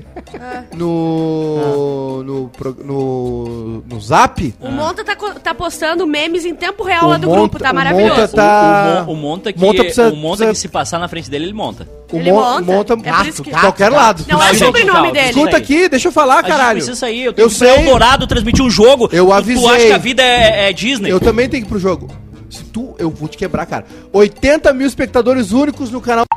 no Zap. O Monta tá postando memes em tempo real O lá do Monta- grupo, tá o maravilhoso. Monta tá- O Monta que, Monta precisa- o Monta que se passar na frente dele, ele monta. Ele monta. É por isso que- qualquer lado. Não é o Gente, sobrenome calma, dele. Escuta aqui, deixa eu falar, A gente caralho. precisa sair, eu tenho Eu que ir pra sei. Eldorado transmitir um jogo. Eu Tu avisei. acha que a vida é Disney? Eu também tenho que ir pro jogo. Eu vou te quebrar, cara. 80 mil espectadores únicos no canal.